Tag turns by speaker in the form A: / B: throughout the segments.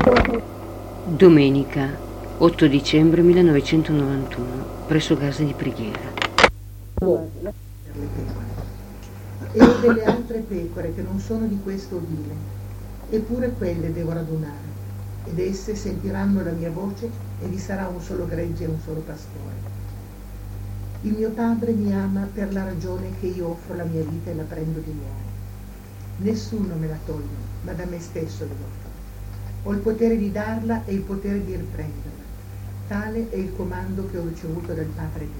A: Domenica 8 dicembre 1991 presso casa di preghiera.
B: E ho delle altre pecore che non sono di questo ovile, eppure quelle devo radunare, ed esse sentiranno la mia voce e vi sarà un solo gregge e un solo pastore. Il mio Padre mi ama per la ragione che io offro la mia vita e la prendo di nuovo. Nessuno me la toglie, ma da me stesso l'ho. Ho il potere di darla e il potere di riprenderla. Tale è il comando che ho ricevuto dal Padre mio.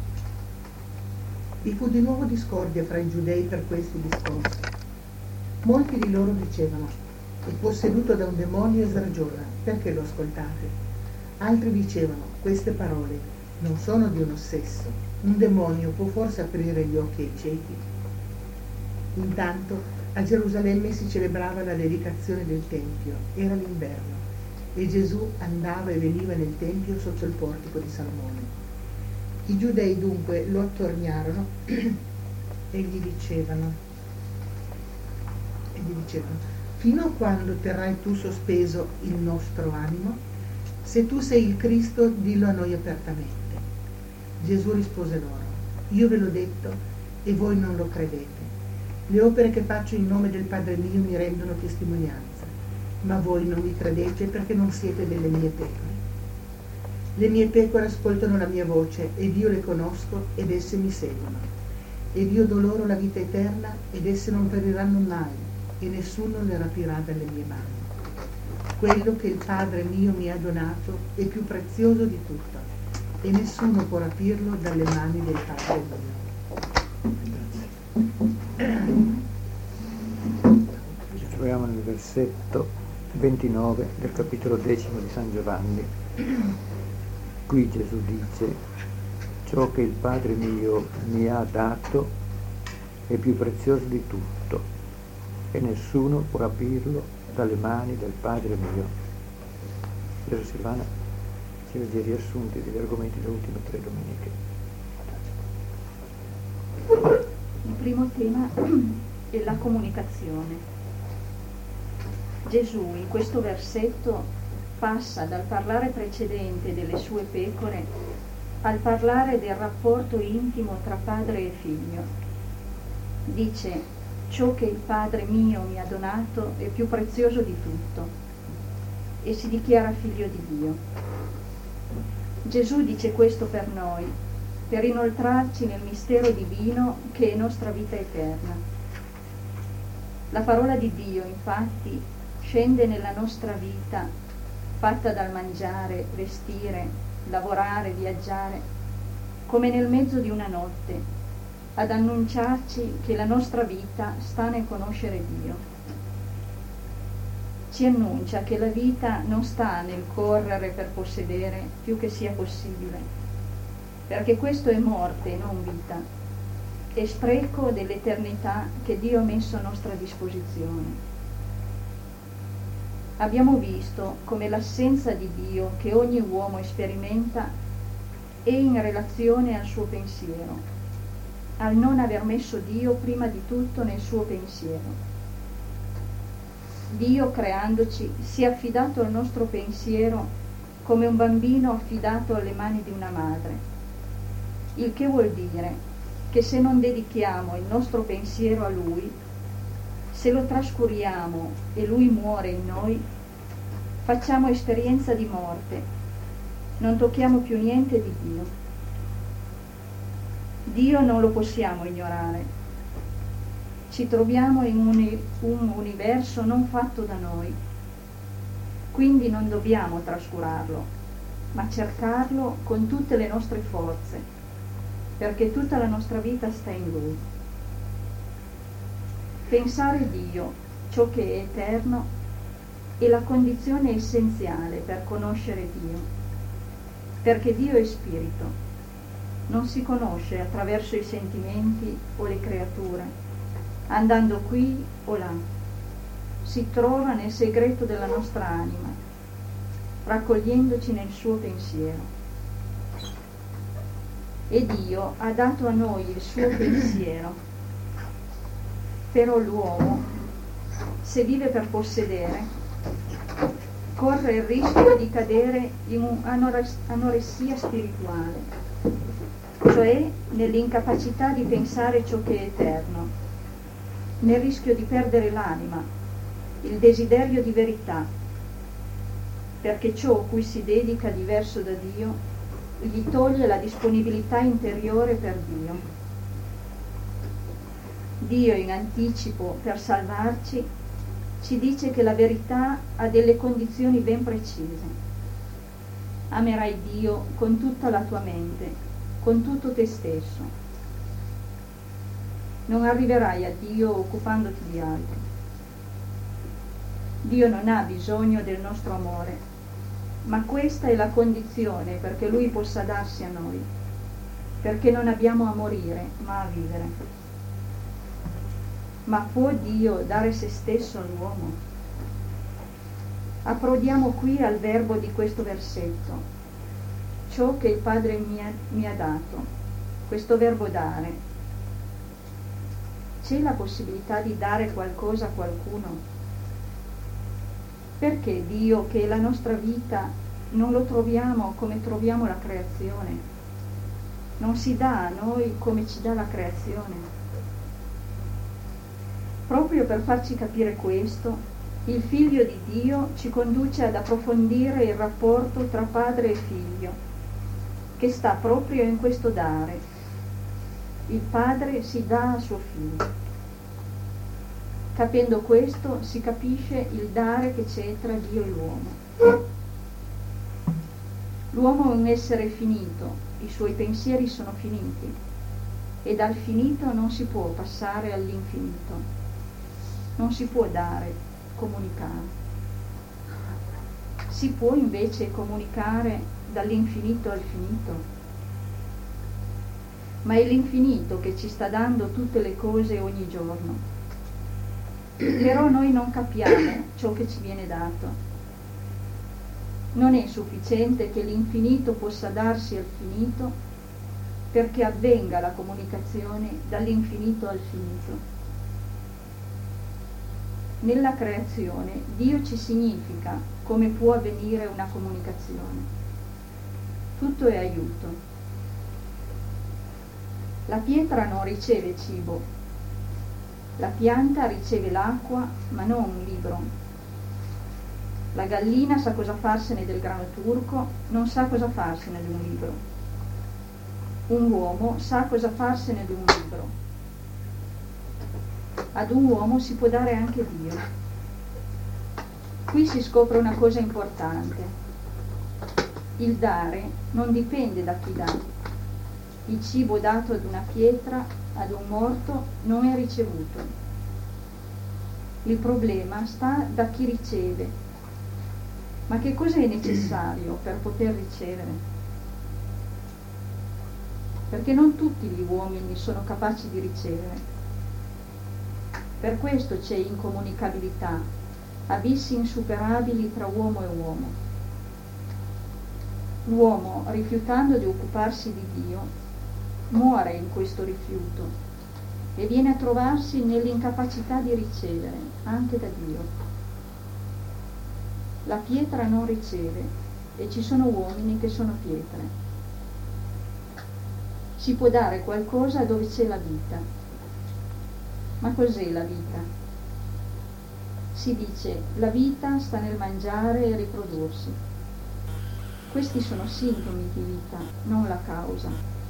B: Vi fu di nuovo discordia fra i giudei per questi discorsi. Molti di loro dicevano: è posseduto da un demonio e sragiona, perché lo ascoltate? Altri dicevano: queste parole non sono di un ossesso, un demonio può forse aprire gli occhi ai ciechi? Intanto a Gerusalemme si celebrava la dedicazione del Tempio, era l'inverno, e Gesù andava e veniva nel Tempio sotto il portico di Salomone. I giudei dunque lo attorniarono e gli dicevano: fino a quando terrai tu sospeso il nostro animo? Se tu sei il Cristo, dillo a noi apertamente. Gesù rispose loro: io ve l'ho detto e voi non lo credete. Le opere che faccio in nome del Padre mio mi rendono testimonianza, ma voi non mi credete perché non siete delle mie pecore. Le mie pecore ascoltano la mia voce ed io le conosco ed esse mi seguono. Ed io do loro la vita eterna ed esse non periranno mai e nessuno le rapirà dalle mie mani. Quello che il Padre mio mi ha donato è più prezioso di tutto e nessuno può rapirlo dalle mani del Padre mio.
C: Ci troviamo nel versetto 29 del capitolo 10 di San Giovanni. Qui Gesù dice: ciò che il Padre mio mi ha dato è più prezioso di tutto e nessuno può rapirlo dalle mani del Padre mio. Adesso Silvana ci legge i riassunti degli argomenti delle ultime 3 domeniche.
D: Il primo tema è la comunicazione. Gesù in questo versetto passa dal parlare precedente delle sue pecore al parlare del rapporto intimo tra padre e figlio. Dice: ciò che il Padre mio mi ha donato è più prezioso di tutto, e si dichiara figlio di Dio. Gesù dice questo per noi, per inoltrarci nel mistero divino che è nostra vita eterna. La parola di Dio, infatti, scende nella nostra vita, fatta dal mangiare, vestire, lavorare, viaggiare, come nel mezzo di una notte, ad annunciarci che la nostra vita sta nel conoscere Dio. Ci annuncia che la vita non sta nel correre per possedere più che sia possibile, perché questo è morte e non vita, è spreco dell'eternità che Dio ha messo a nostra disposizione. Abbiamo visto come l'assenza di Dio che ogni uomo sperimenta è in relazione al suo pensiero, al non aver messo Dio prima di tutto nel suo pensiero. Dio, creandoci, si è affidato al nostro pensiero come un bambino affidato alle mani di una madre. Il che vuol dire che se non dedichiamo il nostro pensiero a Lui, se lo trascuriamo e Lui muore in noi, facciamo esperienza di morte, non tocchiamo più niente di Dio. Dio non lo possiamo ignorare. Ci troviamo in un universo non fatto da noi, quindi non dobbiamo trascurarlo, ma cercarlo con tutte le nostre forze, perché tutta la nostra vita sta in Lui. Pensare Dio, ciò che è eterno, è la condizione essenziale per conoscere Dio, perché Dio è spirito, non si conosce attraverso i sentimenti o le creature, andando qui o là, si trova nel segreto della nostra anima, raccogliendoci nel suo pensiero. E Dio ha dato a noi il suo pensiero. Però l'uomo, se vive per possedere, corre il rischio di cadere in un'anoressia spirituale, cioè nell'incapacità di pensare ciò che è eterno, nel rischio di perdere l'anima, il desiderio di verità, perché ciò a cui si dedica diverso da Dio gli toglie la disponibilità interiore per Dio. Dio in anticipo, per salvarci, ci dice che la verità ha delle condizioni ben precise. Amerai Dio con tutta la tua mente, con tutto te stesso. Non arriverai a Dio occupandoti di altro. Dio non ha bisogno del nostro amore, ma questa è la condizione perché Lui possa darsi a noi, perché non abbiamo a morire, ma a vivere. Ma può Dio dare se stesso all'uomo? Approdiamo qui al verbo di questo versetto, ciò che il Padre mi ha dato, questo verbo dare. C'è la possibilità di dare qualcosa a qualcuno? Perché Dio, che è la nostra vita, non lo troviamo come troviamo la creazione? Non si dà a noi come ci dà la creazione? Proprio per farci capire questo, il Figlio di Dio ci conduce ad approfondire il rapporto tra padre e figlio, che sta proprio in questo dare. Il padre si dà a suo figlio. Capendo questo si capisce il dare che c'è tra Dio e l'uomo. L'uomo è un essere finito, i suoi pensieri sono finiti e dal finito non si può passare all'infinito. Non si può dare, comunicare. Si può invece comunicare dall'infinito al finito. Ma è l'infinito che ci sta dando tutte le cose ogni giorno. Però noi non capiamo ciò che ci viene dato. Non è sufficiente che l'infinito possa darsi al finito perché avvenga la comunicazione dall'infinito al finito. Nella creazione Dio ci significa come può avvenire una comunicazione. Tutto è aiuto. La pietra non riceve cibo, la pianta riceve l'acqua, ma non un libro. La gallina sa cosa farsene del grano turco, non sa cosa farsene di un libro. Un uomo sa cosa farsene di un libro. Ad un uomo si può dare anche Dio. Qui si scopre una cosa importante. Il dare non dipende da chi dà. Il cibo dato ad una pietra, ad un morto, non è ricevuto. Il problema sta da chi riceve. Ma che cosa è necessario per poter ricevere? Perché non tutti gli uomini sono capaci di ricevere. Per questo c'è incomunicabilità, abissi insuperabili tra uomo e uomo. L'uomo, rifiutando di occuparsi di Dio, muore in questo rifiuto e viene a trovarsi nell'incapacità di ricevere anche da Dio. La pietra non riceve e ci sono uomini che sono pietre. Si può dare qualcosa dove c'è la vita. Ma cos'è la vita? Si dice, la vita sta nel mangiare e riprodursi. Questi sono sintomi di vita, non la causa.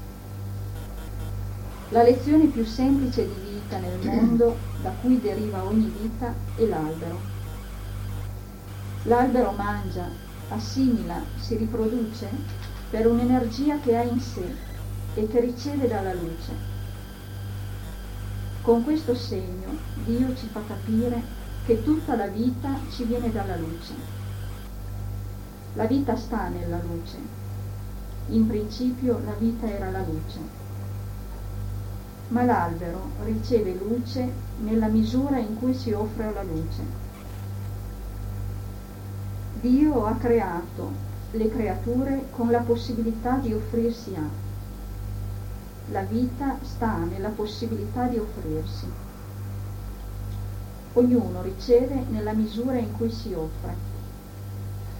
D: La lezione più semplice di vita nel mondo, da cui deriva ogni vita, è l'albero. L'albero mangia, assimila, si riproduce per un'energia che ha in sé e che riceve dalla luce. Con questo segno Dio ci fa capire che tutta la vita ci viene dalla luce. La vita sta nella luce. In principio la vita era la luce. Ma l'albero riceve luce nella misura in cui si offre alla luce. Dio ha creato le creature con la possibilità di offrirsi a. La vita sta nella possibilità di offrirsi. Ognuno riceve nella misura in cui si offre.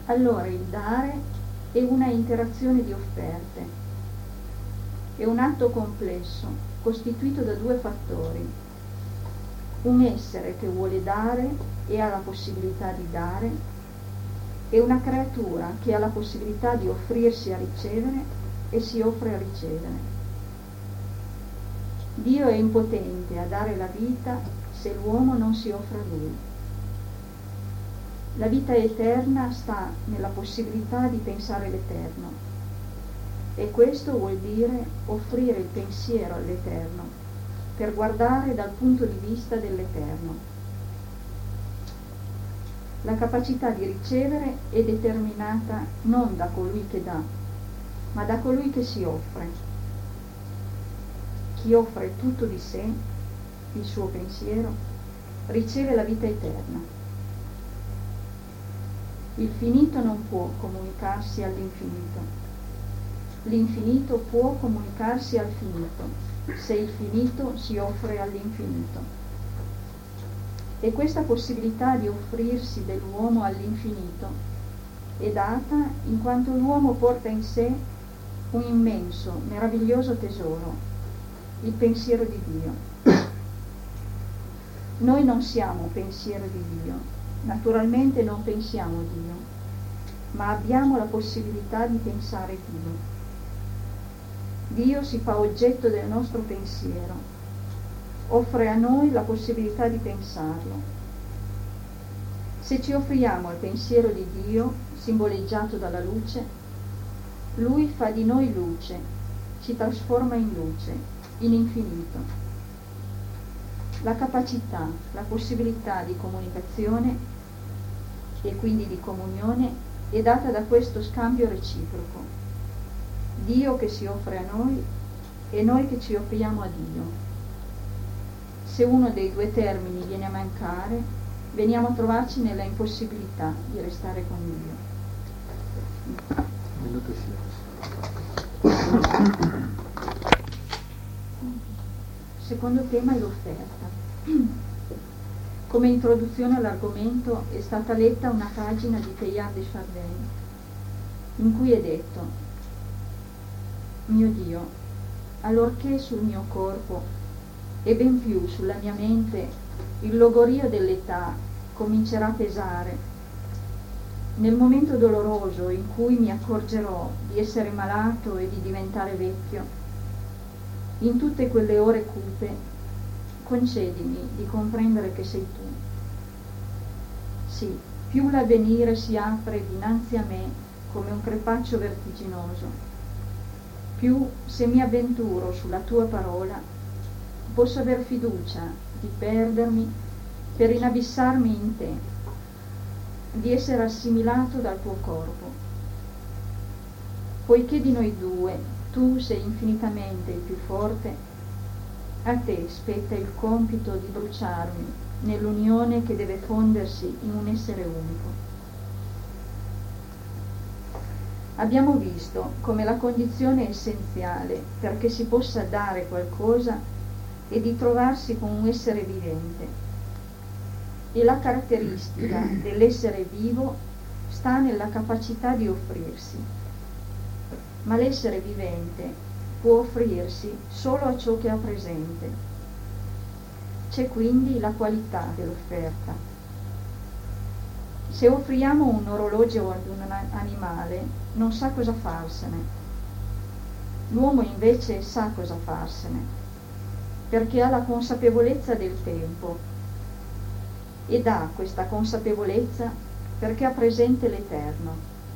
D: Allora il dare è una interazione di offerte, è un atto complesso costituito da due fattori: un essere che vuole dare e ha la possibilità di dare, e una creatura che ha la possibilità di offrirsi a ricevere e si offre a ricevere. Dio è impotente a dare la vita se l'uomo non si offre a Lui. La vita eterna sta nella possibilità di pensare l'Eterno, e questo vuol dire offrire il pensiero all'Eterno per guardare dal punto di vista dell'Eterno. La capacità di ricevere è determinata non da colui che dà, ma da colui che si offre. Chi offre tutto di sé, il suo pensiero, riceve la vita eterna. Il finito non può comunicarsi all'infinito. L'infinito può comunicarsi al finito, se il finito si offre all'infinito. E questa possibilità di offrirsi dell'uomo all'infinito è data in quanto l'uomo porta in sé un immenso, meraviglioso tesoro, il pensiero di Dio. Noi non siamo pensiero di Dio. Naturalmente non pensiamo Dio, ma abbiamo la possibilità di pensare Dio. Dio si fa oggetto del nostro pensiero, offre a noi la possibilità di pensarlo. Se ci offriamo al pensiero di Dio, simboleggiato dalla luce, Lui fa di noi luce, ci trasforma in luce, in infinito. La capacità, la possibilità di comunicazione e quindi di comunione è data da questo scambio reciproco. Dio che si offre a noi e noi che ci offriamo a Dio. Se uno dei due termini viene a mancare, veniamo a trovarci nella impossibilità di restare con Dio.
C: Minuto silenzio.
D: Secondo tema è l'offerta. Come introduzione all'argomento è stata letta una pagina di Teilhard de Chardin, in cui è detto: mio Dio, allorché sul mio corpo e ben più sulla mia mente il logorio dell'età comincerà a pesare, nel momento doloroso in cui mi accorgerò di essere malato e di diventare vecchio, in tutte quelle ore cupe, concedimi di comprendere che sei tu. Sì, più l'avvenire si apre dinanzi a me come un crepaccio vertiginoso, più, se mi avventuro sulla tua parola, posso aver fiducia di perdermi per inabissarmi in te, di essere assimilato dal tuo corpo. Poiché di noi due tu sei infinitamente il più forte, a te spetta il compito di bruciarmi nell'unione che deve fondersi in un essere unico. Abbiamo visto come la condizione essenziale perché si possa dare qualcosa è di trovarsi con un essere vivente, e la caratteristica dell'essere vivo sta nella capacità di offrirsi, ma l'essere vivente può offrirsi solo a ciò che ha presente. C'è quindi la qualità dell'offerta. Se offriamo un orologio ad un animale, non sa cosa farsene. L'uomo invece sa cosa farsene, perché ha la consapevolezza del tempo, ed ha questa consapevolezza perché ha presente l'Eterno.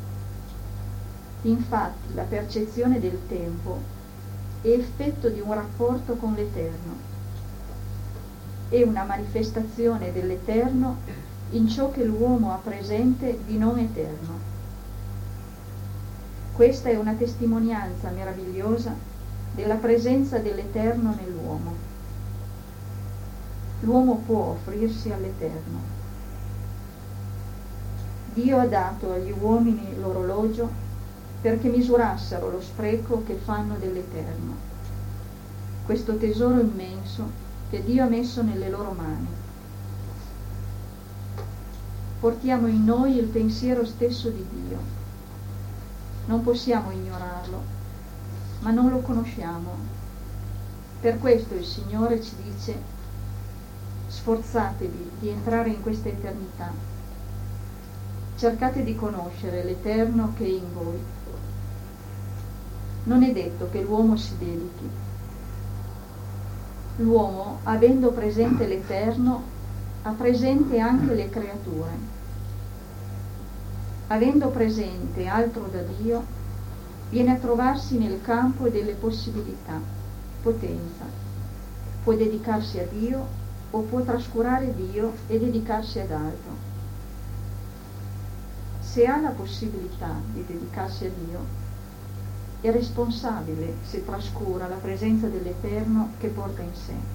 D: Infatti la percezione del tempo è effetto di un rapporto con l'Eterno, è una manifestazione dell'Eterno in ciò che l'uomo ha presente di non eterno. Questa è una testimonianza meravigliosa della presenza dell'Eterno nell'uomo. L'uomo può offrirsi all'Eterno. Dio ha dato agli uomini l'orologio perché misurassero lo spreco che fanno dell'Eterno, questo tesoro immenso che Dio ha messo nelle loro mani. portiamo in noi il pensiero stesso di Dio. Non possiamo ignorarlo, ma non lo conosciamo. Per questo il Signore ci dice: sforzatevi di entrare in questa eternità. Cercate di conoscere l'Eterno che è in voi. Non è detto che l'uomo si dedichi. L'uomo, avendo presente l'Eterno, ha presente anche le creature. Avendo presente altro da Dio, viene a trovarsi nel campo delle possibilità, potenza. Può dedicarsi a Dio o può trascurare Dio e dedicarsi ad altro. Se ha la possibilità di dedicarsi a Dio, è responsabile se trascura la presenza dell'Eterno che porta in sé.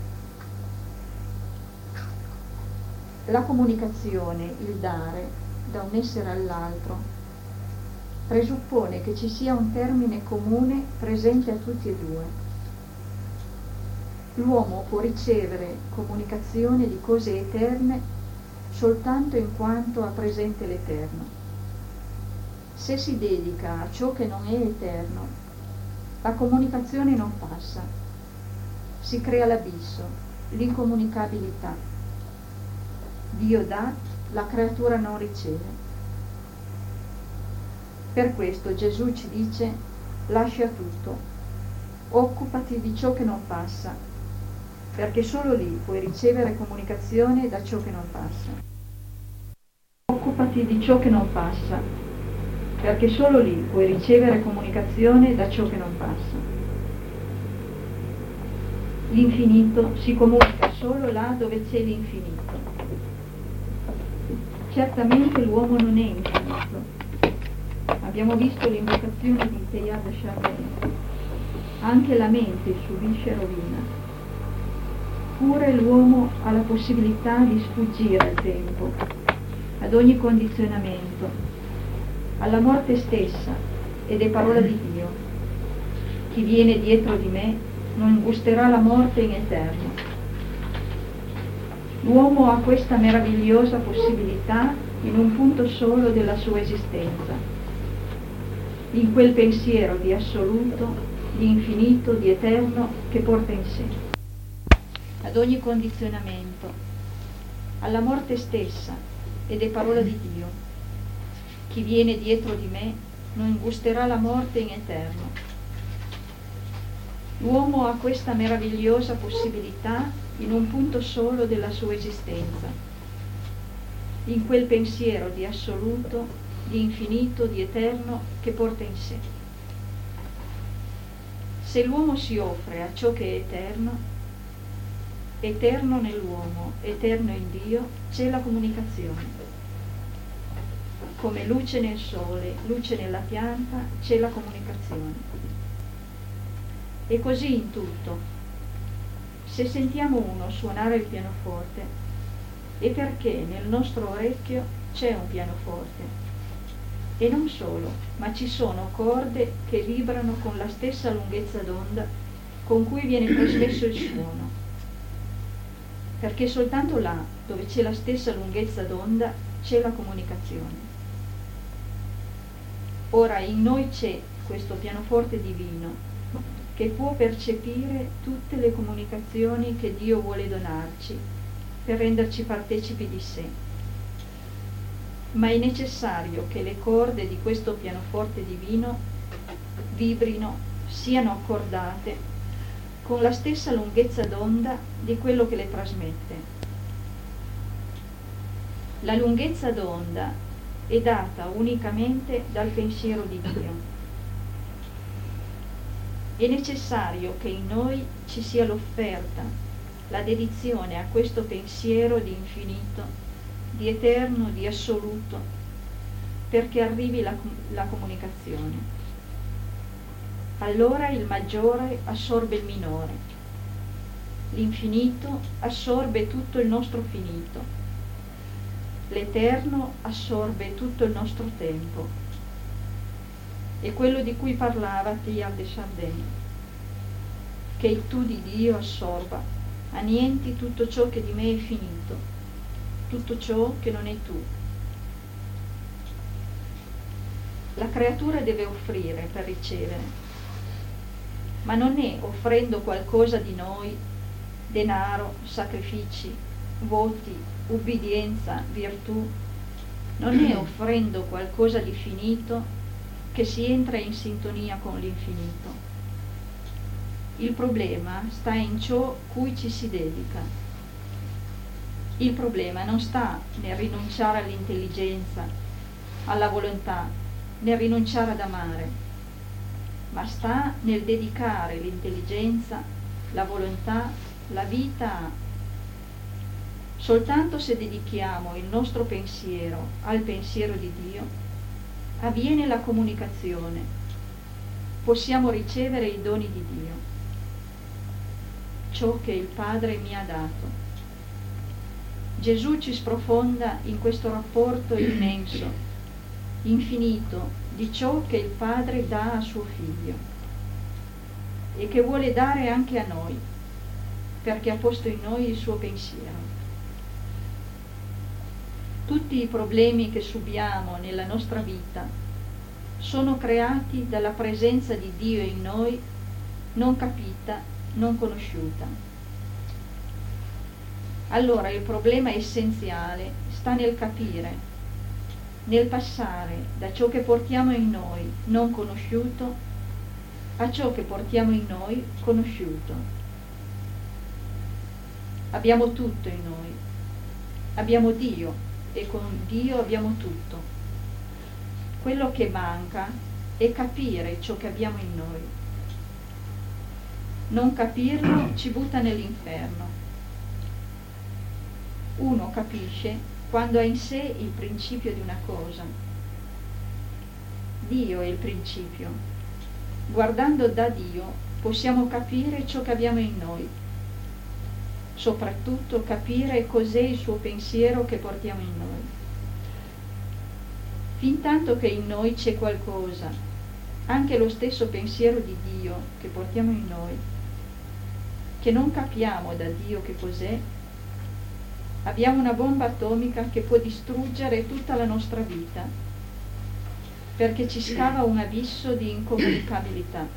D: La comunicazione, il dare da un essere all'altro, presuppone che ci sia un termine comune presente a tutti e due. L'uomo può ricevere comunicazione di cose eterne soltanto in quanto ha presente l'Eterno. Se si dedica a ciò che non è eterno, la comunicazione non passa, si crea l'abisso, l'incomunicabilità. Dio dà, la creatura non riceve. Per questo Gesù ci dice: lascia tutto, occupati di ciò che non passa, perché solo lì puoi ricevere comunicazione da ciò che non passa. Occupati di ciò che non passa, perché solo lì puoi ricevere comunicazione da ciò che non passa. L'infinito si comunica solo là dove c'è l'infinito. Certamente l'uomo non è infinito. Abbiamo visto l'invocazione di Teilhard de Chardin. Anche la mente subisce rovina. Pure l'uomo ha la possibilità di sfuggire al tempo, ad ogni condizionamento, alla morte stessa, ed è parola di Dio. Chi viene dietro di me non gusterà la morte in eterno. L'uomo ha questa meravigliosa possibilità in un punto solo della sua esistenza, in quel pensiero di assoluto, di infinito, di eterno che porta in sé. Ad ogni condizionamento, alla morte stessa, ed è parola di Dio. Chi viene dietro di me non gusterà la morte in eterno. L'uomo ha questa meravigliosa possibilità in un punto solo della sua esistenza, in quel pensiero di assoluto, di infinito, di eterno che porta in sé. Se l'uomo si offre a ciò che è eterno, eterno nell'uomo, eterno in Dio, c'è la comunicazione. Come luce nel sole, luce nella pianta, c'è la comunicazione. E così in tutto. Se sentiamo uno suonare il pianoforte, è perché nel nostro orecchio c'è un pianoforte. E non solo, ma ci sono corde che vibrano con la stessa lunghezza d'onda con cui viene trasmesso il suono. Perché soltanto là, dove c'è la stessa lunghezza d'onda, c'è la comunicazione. Ora in noi c'è questo pianoforte divino che può percepire tutte le comunicazioni che Dio vuole donarci per renderci partecipi di sé. Ma è necessario che le corde di questo pianoforte divino vibrino, siano accordate con la stessa lunghezza d'onda di quello che le trasmette. La lunghezza d'onda è data unicamente dal pensiero di Dio. È necessario che in noi ci sia l'offerta, la dedizione a questo pensiero di infinito, di eterno, di assoluto, perché arrivi la comunicazione. Allora il maggiore assorbe il minore, l'infinito assorbe tutto il nostro finito, l'eterno assorbe tutto il nostro tempo. È quello di cui parlava Teilhard de Chardin, che il tu di Dio assorba, annienti tutto ciò che di me è finito, tutto ciò che non è tu, La creatura deve offrire per ricevere, ma non è offrendo qualcosa di noi, denaro, sacrifici, voti, ubbidienza, virtù, non è offrendo qualcosa di finito che si entra in sintonia con l'infinito. Il problema sta in ciò cui ci si dedica. Il problema non sta nel rinunciare all'intelligenza, alla volontà, nel rinunciare ad amare, ma sta nel dedicare l'intelligenza, la volontà, la vita a. Soltanto se dedichiamo il nostro pensiero al pensiero di Dio, avviene la comunicazione, possiamo ricevere i doni di Dio, ciò che il Padre mi ha dato. Gesù ci sprofonda in questo rapporto immenso, infinito, di ciò che il Padre dà a suo Figlio e che vuole dare anche a noi, perché ha posto in noi il suo pensiero. Tutti i problemi che subiamo nella nostra vita sono creati dalla presenza di Dio in noi, non capita, non conosciuta. Allora il problema essenziale sta nel capire, nel passare da ciò che portiamo in noi non conosciuto a ciò che portiamo in noi conosciuto. Abbiamo tutto in noi, abbiamo Dio e con Dio abbiamo tutto. Quello che manca è capire ciò che abbiamo in noi. Non capirlo ci butta nell'inferno. Uno capisce quando ha in sé il principio di una cosa. Dio è il principio. Guardando da Dio possiamo capire ciò che abbiamo in noi, soprattutto capire cos'è il suo pensiero che portiamo in noi. Fintanto che in noi c'è qualcosa, anche lo stesso pensiero di Dio che portiamo in noi, che non capiamo da Dio che cos'è, abbiamo una bomba atomica che può distruggere tutta la nostra vita, perché ci scava un abisso di incomunicabilità.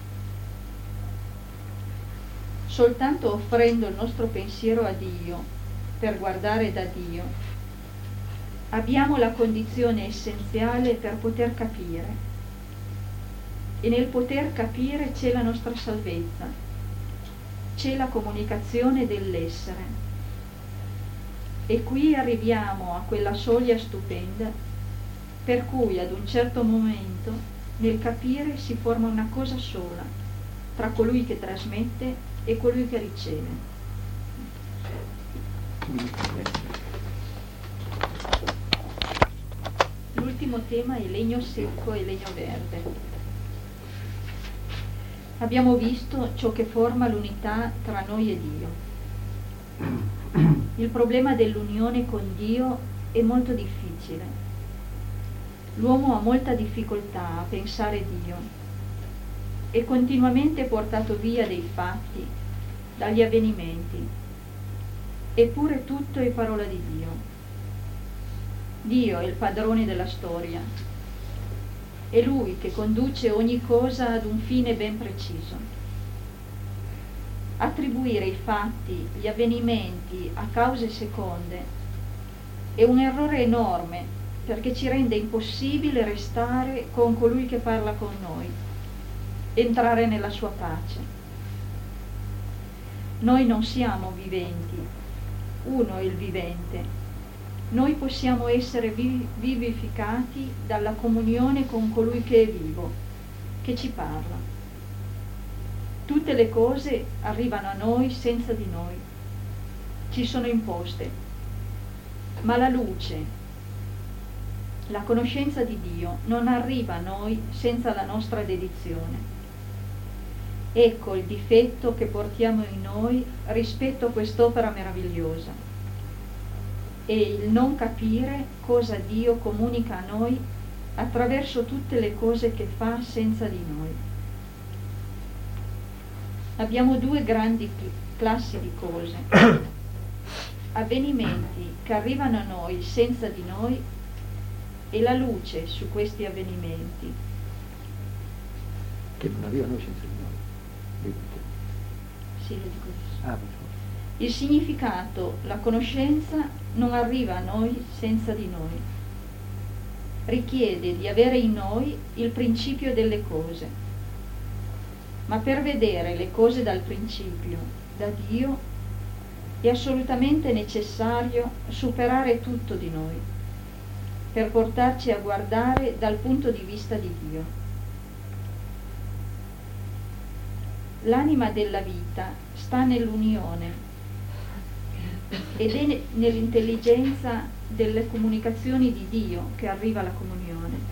D: Soltanto offrendo il nostro pensiero a Dio, per guardare da Dio, abbiamo la condizione essenziale per poter capire. E nel poter capire c'è la nostra salvezza, c'è la comunicazione dell'essere. E qui arriviamo a quella soglia stupenda per cui ad un certo momento nel capire si forma una cosa sola tra colui che trasmette e colui che riceve. L'ultimo tema è legno secco e legno verde. Abbiamo visto ciò che forma l'unità tra noi e Dio. Il problema dell'unione con Dio è molto difficile. L'uomo ha molta difficoltà a pensare Dio. È continuamente portato via dai fatti, dagli avvenimenti. Eppure tutto è parola di Dio. Dio è il padrone della storia. È Lui che conduce ogni cosa ad un fine ben preciso. Attribuire i fatti, gli avvenimenti a cause seconde è un errore enorme, perché ci rende impossibile restare con colui che parla con noi, entrare nella sua pace. Noi non siamo viventi, uno è il vivente. Noi possiamo essere vivificati dalla comunione con colui che è vivo, che ci parla. Tutte le cose arrivano a noi senza di noi, ci sono imposte, ma la luce, la conoscenza di Dio non arriva a noi senza la nostra dedizione. Ecco il difetto che portiamo in noi rispetto a quest'opera meravigliosa. E il non capire cosa Dio comunica a noi attraverso tutte le cose che fa senza di noi. Abbiamo due grandi classi di cose: avvenimenti che arrivano a noi senza di noi e la luce su questi avvenimenti.
C: Che non aveva noi senza di noi.
D: Sì, lo dico adesso.
C: Ah, per favore.
D: Il significato, la conoscenza non arriva a noi senza di noi. Richiede di avere in noi il principio delle cose. Ma per vedere le cose dal principio, da Dio, è assolutamente necessario superare tutto di noi, per portarci a guardare dal punto di vista di Dio. L'anima della vita sta nell'unione ed è nell'intelligenza delle comunicazioni di Dio che arriva alla comunione.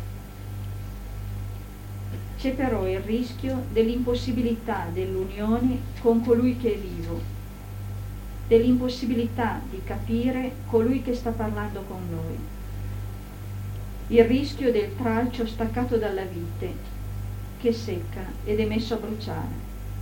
D: C'è però il rischio dell'impossibilità dell'unione con colui che è vivo, dell'impossibilità di capire colui che sta parlando con noi, il rischio del tralcio staccato dalla vite che secca ed è messo a bruciare.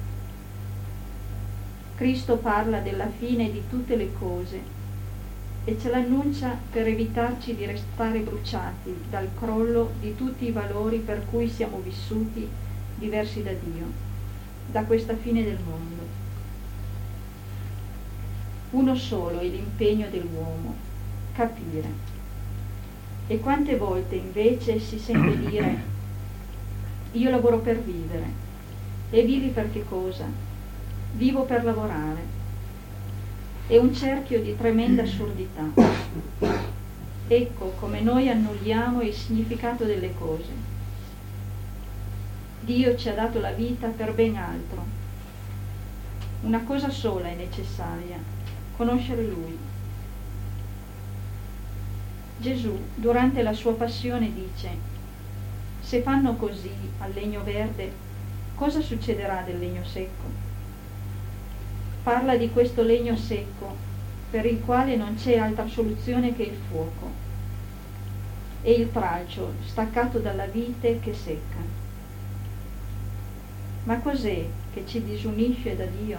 D: Cristo parla della fine di tutte le cose e ce l'annuncia per evitarci di restare bruciati dal crollo di tutti i valori per cui siamo vissuti diversi da Dio, da questa fine del mondo. Uno solo è l'impegno dell'uomo, capire. E quante volte invece si sente dire: io lavoro per vivere. E vivi per che cosa? Vivo per lavorare. È un cerchio di tremenda assurdità. Ecco come noi annulliamo il significato delle cose. Dio ci ha dato la vita per ben altro. Una cosa sola è necessaria: conoscere Lui. Gesù, durante la sua passione, dice: se fanno così al legno verde, cosa succederà del legno secco? Parla di questo legno secco per il quale non c'è altra soluzione che il fuoco e il tralcio staccato dalla vite che secca. Ma cos'è che ci disunisce da Dio?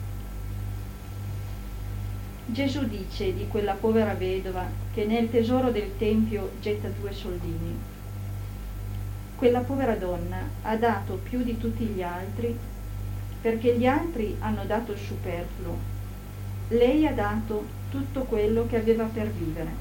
D: Gesù dice di quella povera vedova che nel tesoro del Tempio getta 2 soldini. Quella povera donna ha dato più di tutti gli altri perché gli altri hanno dato il superfluo. Lei ha dato tutto quello che aveva per vivere.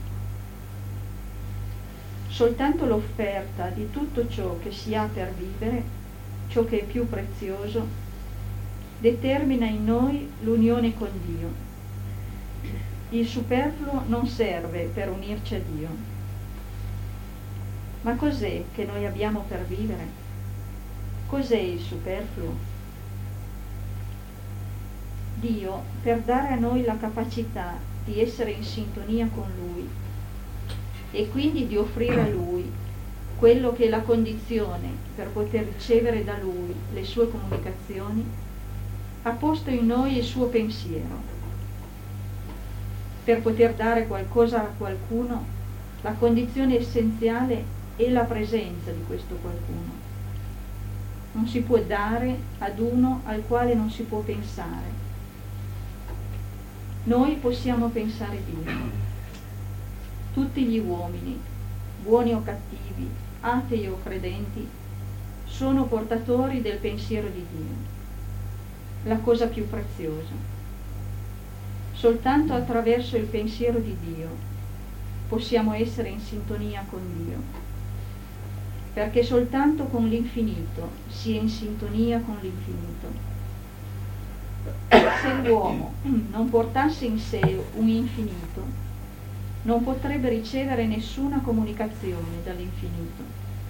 D: Soltanto l'offerta di tutto ciò che si ha per vivere, ciò che è più prezioso, determina in noi l'unione con Dio. Il superfluo non serve per unirci a Dio. Ma cos'è che noi abbiamo per vivere? Cos'è il superfluo? Dio, per dare a noi la capacità di essere in sintonia con Lui e quindi di offrire a Lui quello che è la condizione per poter ricevere da Lui le sue comunicazioni, ha posto in noi il suo pensiero. Per poter dare qualcosa a qualcuno, la condizione essenziale è la presenza di questo qualcuno. Non si può dare ad uno al quale non si può pensare. Noi possiamo pensare Dio. Tutti gli uomini, buoni o cattivi, atei o credenti, sono portatori del pensiero di Dio, la cosa più preziosa. Soltanto attraverso il pensiero di Dio possiamo essere in sintonia con Dio, perché soltanto con l'infinito si è in sintonia con l'infinito. Se l'uomo non portasse in sé un infinito, non potrebbe ricevere nessuna comunicazione dall'infinito.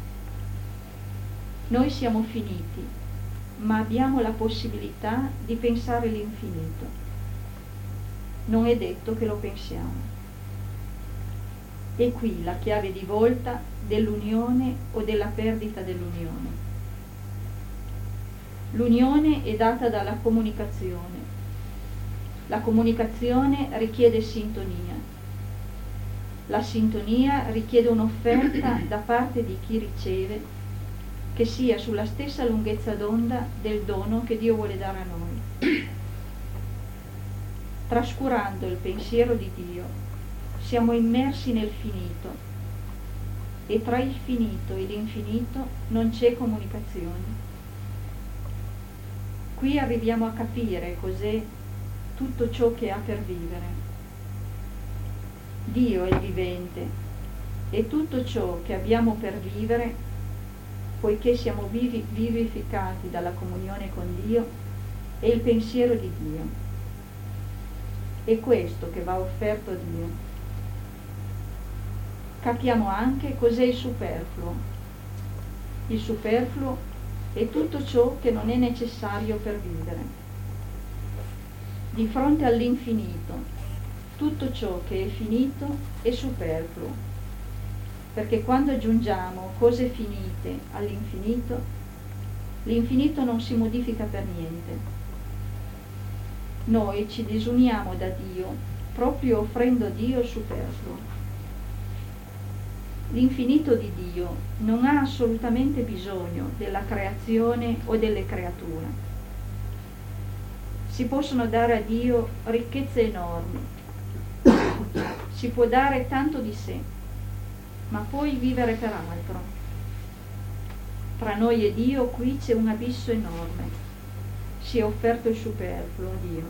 D: Noi siamo finiti, ma abbiamo la possibilità di pensare l'infinito. Non è detto che lo pensiamo. E qui la chiave di volta dell'unione o della perdita dell'unione. L'unione è data dalla comunicazione. La comunicazione richiede sintonia. La sintonia richiede un'offerta da parte di chi riceve che sia sulla stessa lunghezza d'onda del dono che Dio vuole dare a noi. Trascurando il pensiero di Dio, siamo immersi nel finito e tra il finito e l'infinito non c'è comunicazione. Qui arriviamo a capire cos'è tutto ciò che ha per vivere. Dio è il vivente e tutto ciò che abbiamo per vivere, poiché siamo vivificati dalla comunione con Dio, è il pensiero di Dio. È questo che va offerto a Dio. Capiamo anche cos'è il superfluo. Il superfluo è tutto ciò che non è necessario per vivere. Di fronte all'infinito, tutto ciò che è finito è superfluo, perché quando aggiungiamo cose finite all'infinito, l'infinito non si modifica per niente. Noi ci disuniamo da Dio proprio offrendo a Dio il superfluo. L'infinito di Dio non ha assolutamente bisogno della creazione o delle creature. Si possono dare a Dio ricchezze enormi, si può dare tanto di sé, ma poi vivere per altro. Tra noi e Dio qui c'è un abisso enorme. Si è offerto il superfluo a Dio.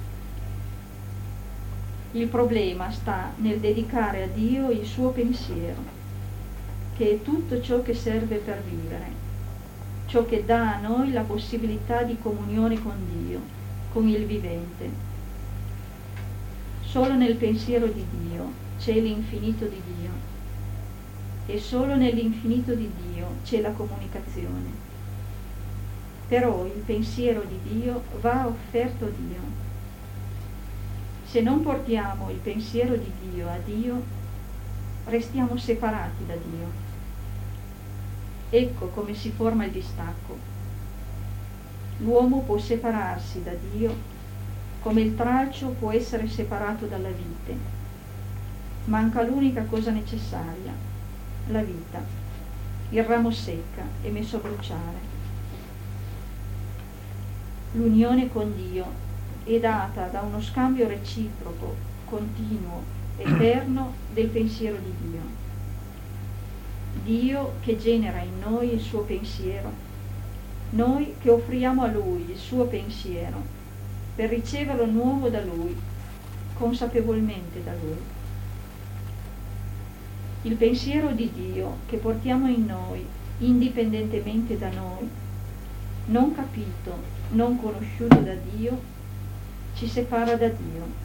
D: Il problema sta nel dedicare a Dio il suo pensiero, che è tutto ciò che serve per vivere, ciò che dà a noi la possibilità di comunione con Dio, con il vivente. Solo nel pensiero di Dio c'è l'infinito di Dio e solo nell'infinito di Dio c'è la comunicazione. Però il pensiero di Dio va offerto a Dio. Se non portiamo il pensiero di Dio a Dio, restiamo separati da Dio. Ecco come si forma il distacco. L'uomo può separarsi da Dio come il tralcio può essere separato dalla vite. Manca l'unica cosa necessaria, la vita. Il ramo secca è messo a bruciare. L'unione con Dio è data da uno scambio reciproco, continuo, eterno del pensiero di Dio. Dio che genera in noi il suo pensiero, noi che offriamo a Lui il suo pensiero per riceverlo nuovo da Lui, consapevolmente da Lui. Il pensiero di Dio che portiamo in noi, indipendentemente da noi, non capito, non conosciuto da Dio, ci separa da Dio.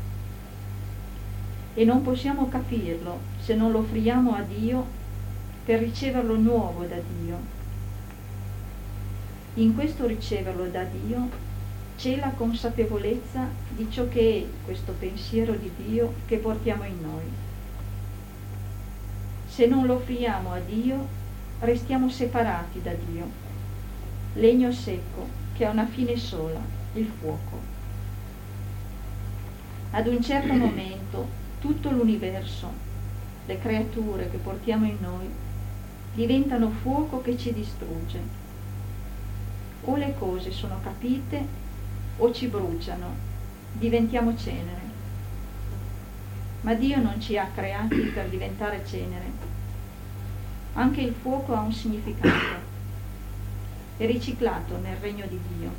D: E non possiamo capirlo se non lo offriamo a Dio per riceverlo nuovo da Dio. In questo riceverlo da Dio c'è la consapevolezza di ciò che è questo pensiero di Dio che portiamo in noi. Se non lo offriamo a Dio, restiamo separati da Dio. Legno secco che ha una fine sola, il fuoco. Ad un certo momento tutto l'universo, le creature che portiamo in noi, diventano fuoco che ci distrugge. O le cose sono capite o ci bruciano, diventiamo cenere. Ma Dio non ci ha creati per diventare cenere. Anche il fuoco ha un significato. È riciclato nel regno di Dio.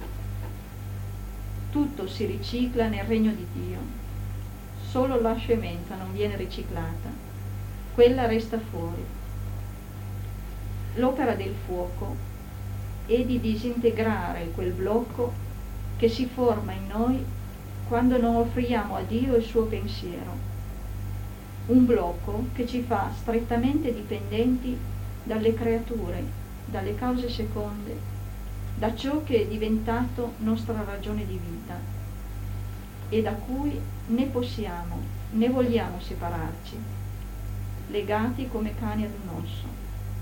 D: Tutto si ricicla nel regno di Dio. Solo la scemenza non viene riciclata. Quella resta fuori. L'opera del fuoco è di disintegrare quel blocco che si forma in noi quando non offriamo a Dio il suo pensiero. Un blocco che ci fa strettamente dipendenti dalle creature, dalle cause seconde, da ciò che è diventato nostra ragione di vita e da cui né possiamo né vogliamo separarci, legati come cani ad un osso.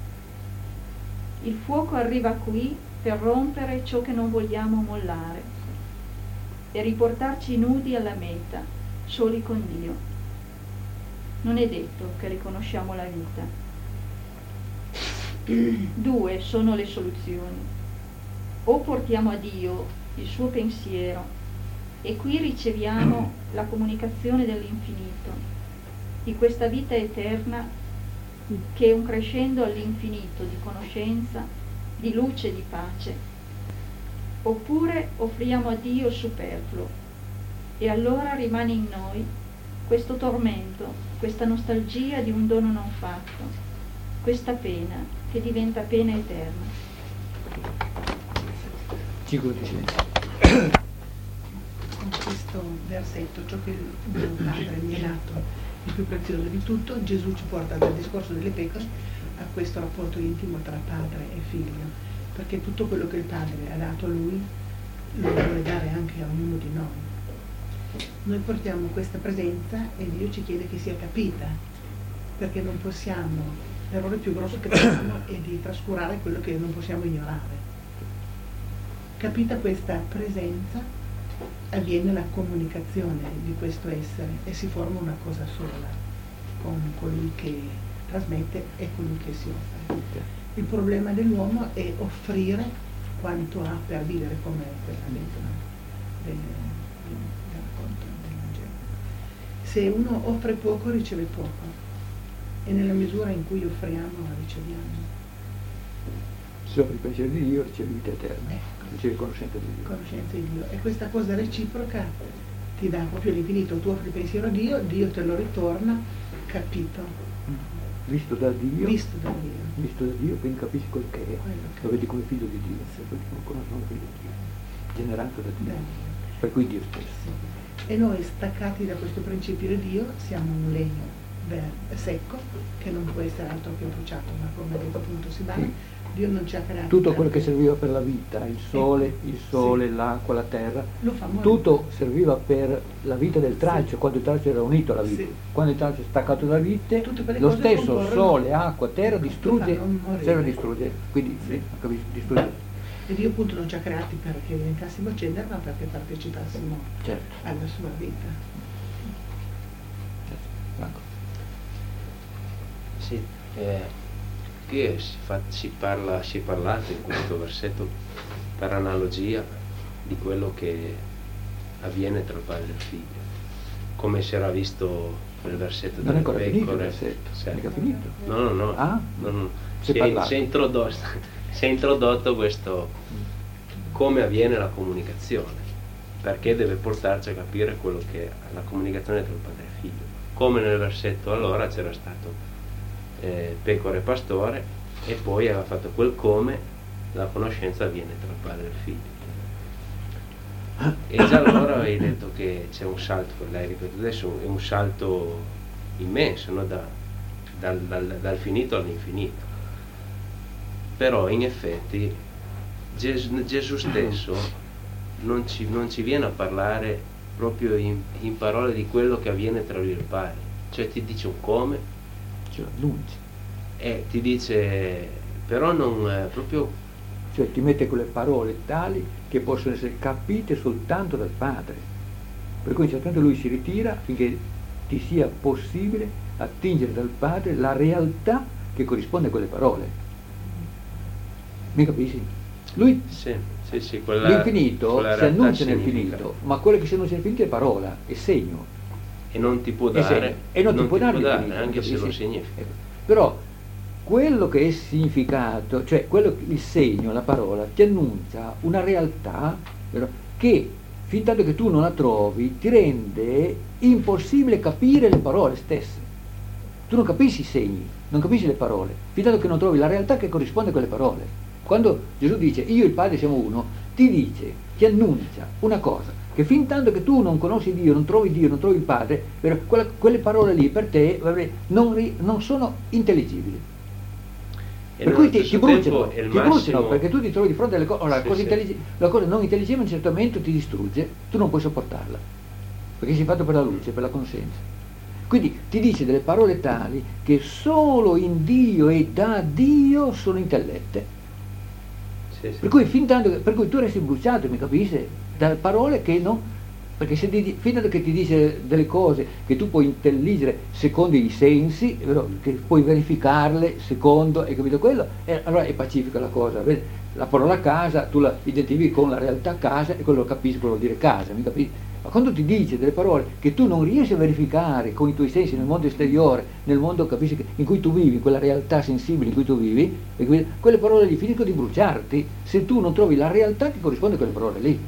D: Il fuoco arriva qui per rompere ciò che non vogliamo mollare e riportarci nudi alla meta, soli con Dio. Non è detto che riconosciamo la vita. Due sono le soluzioni. O portiamo a Dio il suo pensiero e qui riceviamo la comunicazione dell'infinito, di questa vita eterna che è un crescendo all'infinito di conoscenza, di luce e di pace. Oppure offriamo a Dio il superfluo e allora rimane in noi questo tormento, questa nostalgia di un dono non fatto, questa pena che diventa pena eterna.
C: 5 di silenzio.
B: Con questo versetto, ciò che il mio padre mi ha dato, il più prezioso di tutto, Gesù ci porta dal discorso delle pecore a questo rapporto intimo tra padre e figlio, perché tutto quello che il padre ha dato a lui lo vuole dare anche a ognuno di noi. Noi portiamo questa presenza e Dio ci chiede che sia capita, perché non possiamo, l'errore più grosso che facciamo è di trascurare quello che non possiamo ignorare. Capita questa presenza, avviene la comunicazione di questo essere e si forma una cosa sola con colui che trasmette e colui che si offre. Il problema dell'uomo è offrire quanto ha per vivere, come quella lettera del racconto del Vangelo. Se uno offre poco riceve poco, e nella misura in cui offriamo riceviamo.
C: Se offri il pensiero di Dio ricevi vita eterna, ricevi conoscenza di Dio.
B: Conoscenza di Dio. E questa cosa reciproca ti dà proprio l'infinito. Tu offri il pensiero a Dio, Dio te lo ritorna, capito?
C: Visto da Dio,
B: Visto da Dio.
C: visto da Dio, quindi capisci quel che è, lo vedi come figlio di Dio, perché non conoscono il figlio di Dio, generato da Dio, per cui Dio stesso.
B: E noi, staccati da questo principio di Dio, siamo un legno secco che non può essere altro che bruciato, ma come ha detto appunto Silvana, Dio non ci ha creato
C: Tutto quello che serviva per la vita, il sole,
B: sì,
C: l'acqua, la terra,
B: lo fa morire.
C: tutto serviva per la vita del tralcio, quando il tralcio era unito alla vite.
B: Sì.
C: Quando il tralcio è staccato dalla vite,
B: Tutte quelle
C: lo
B: cose
C: stesso
B: concorrono.
C: sole, acqua, terra distrugge,
B: Lo fanno morire.
C: serve a distruggere, quindi
B: Sì.
C: capisci, distrugge.
B: E Dio appunto non ci ha creati perché diventassimo cenere, ma perché partecipassimo
C: Certo.
B: alla sua vita.
C: Franco.
E: Sì, qui si è parlato in questo versetto per analogia di quello che avviene tra il padre e il figlio, come si era visto nel versetto
C: Non è
E: delle
C: ancora finito il
E: pecore.
C: versetto,
E: Sì.
C: è mica finito.
E: No.
C: Ah? Si è parlato.
E: Si è introdotto questo, come avviene la comunicazione, perché deve portarci a capire quello che è la comunicazione tra il padre e il figlio. Come nel versetto allora c'era stato pecore e pastore, e poi aveva fatto quel come la conoscenza avviene tra il padre e il figlio. E già allora avevi detto che c'è un salto, l'hai ripetuto adesso, è un salto immenso, no? Dal finito all'infinito. Però in effetti Gesù stesso non ci viene a parlare proprio in parole di quello che avviene tra lui e il padre, cioè ti dice un come,
C: Ce l'annunci.
E: e ti dice però non proprio,
C: Cioè ti mette quelle parole tali che possono essere capite soltanto dal padre. Per cui certamente lui si ritira finché ti sia possibile attingere dal padre la realtà che corrisponde a quelle parole. Mi capisci? Lui
E: sì, quella,
C: l'infinito
E: quella
C: si
E: realtà
C: annuncia nel
E: significa.
C: finito, ma quello che si annuncia nell'infinito è parola, è segno.
E: E non ti può
C: è segno.
E: dare,
C: E non ti può dare l'infinito,
E: anche se
C: capisci?
E: lo significa.
C: Ecco. Però quello che è significato, cioè il segno, la parola, ti annuncia una realtà, vero, che fin tanto che tu non la trovi ti rende impossibile capire le parole stesse. Tu non capisci i segni, non capisci le parole, fin tanto che non trovi la realtà che corrisponde a quelle parole. Quando Gesù dice io e il Padre siamo uno, ti annuncia una cosa, che fin tanto che tu non conosci Dio, non trovi il Padre, vero, quelle parole lì per te non sono intelligibili.
E: E
C: Per cui ti bruciano, perché tu ti trovi di fronte alle cose. Allora, la cosa non intelligibile in un certo momento ti distrugge, tu non puoi sopportarla, perché sei fatto per la luce, per la conoscenza. Quindi ti dice delle parole tali che solo in Dio e da Dio sono intellette.
E: Sì.
C: Per cui tu resti bruciato, mi capisci? Da parole che perché se fino a che ti dice delle cose che tu puoi intelligere secondo i sensi, che puoi verificarle secondo, hai capito quello? Allora è pacifica la cosa. Vedi? La parola casa tu la identifichi con la realtà casa e quello capisci cosa vuol dire casa, mi capisci? Ma quando ti dice delle parole che tu non riesci a verificare con i tuoi sensi nel mondo esteriore, nel mondo, capisci, in cui tu vivi, in quella realtà sensibile in cui tu vivi, e quelle parole gli finiscono di bruciarti se tu non trovi la realtà che corrisponde a quelle parole lì.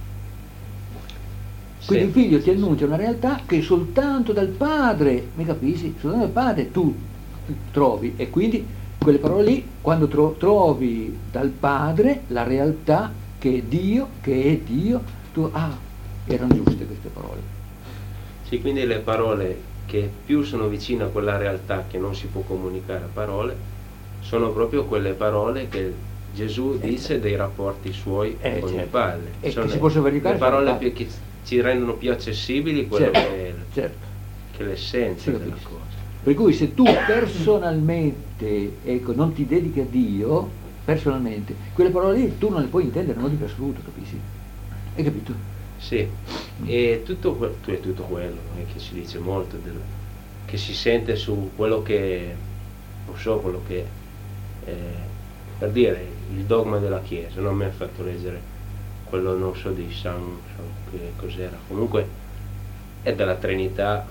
C: Quindi il figlio ti annuncia una realtà che soltanto dal padre, mi capisci? Soltanto dal padre tu trovi, e quindi quelle parole lì, quando trovi dal padre la realtà che è Dio, tu, erano giuste queste parole.
E: Sì, quindi le parole che più sono vicine a quella realtà che non si può comunicare a parole, sono proprio quelle parole che Gesù dice dei rapporti suoi con il Padre. Sono
C: che si possono verificare
E: le parole che ci rendono più accessibili quello che è l'essenza della cosa.
C: Per cui se tu personalmente, ecco, non ti dedichi a Dio, personalmente, quelle parole lì tu non le puoi intendere in modo più assoluto, capisci? Hai capito?
E: Sì, e tutto quello che si dice molto, che si sente su quello che, non so, quello che, per dire, il dogma della Chiesa, non mi ha fatto leggere quello, non so, di che cos'era, comunque è della Trinità,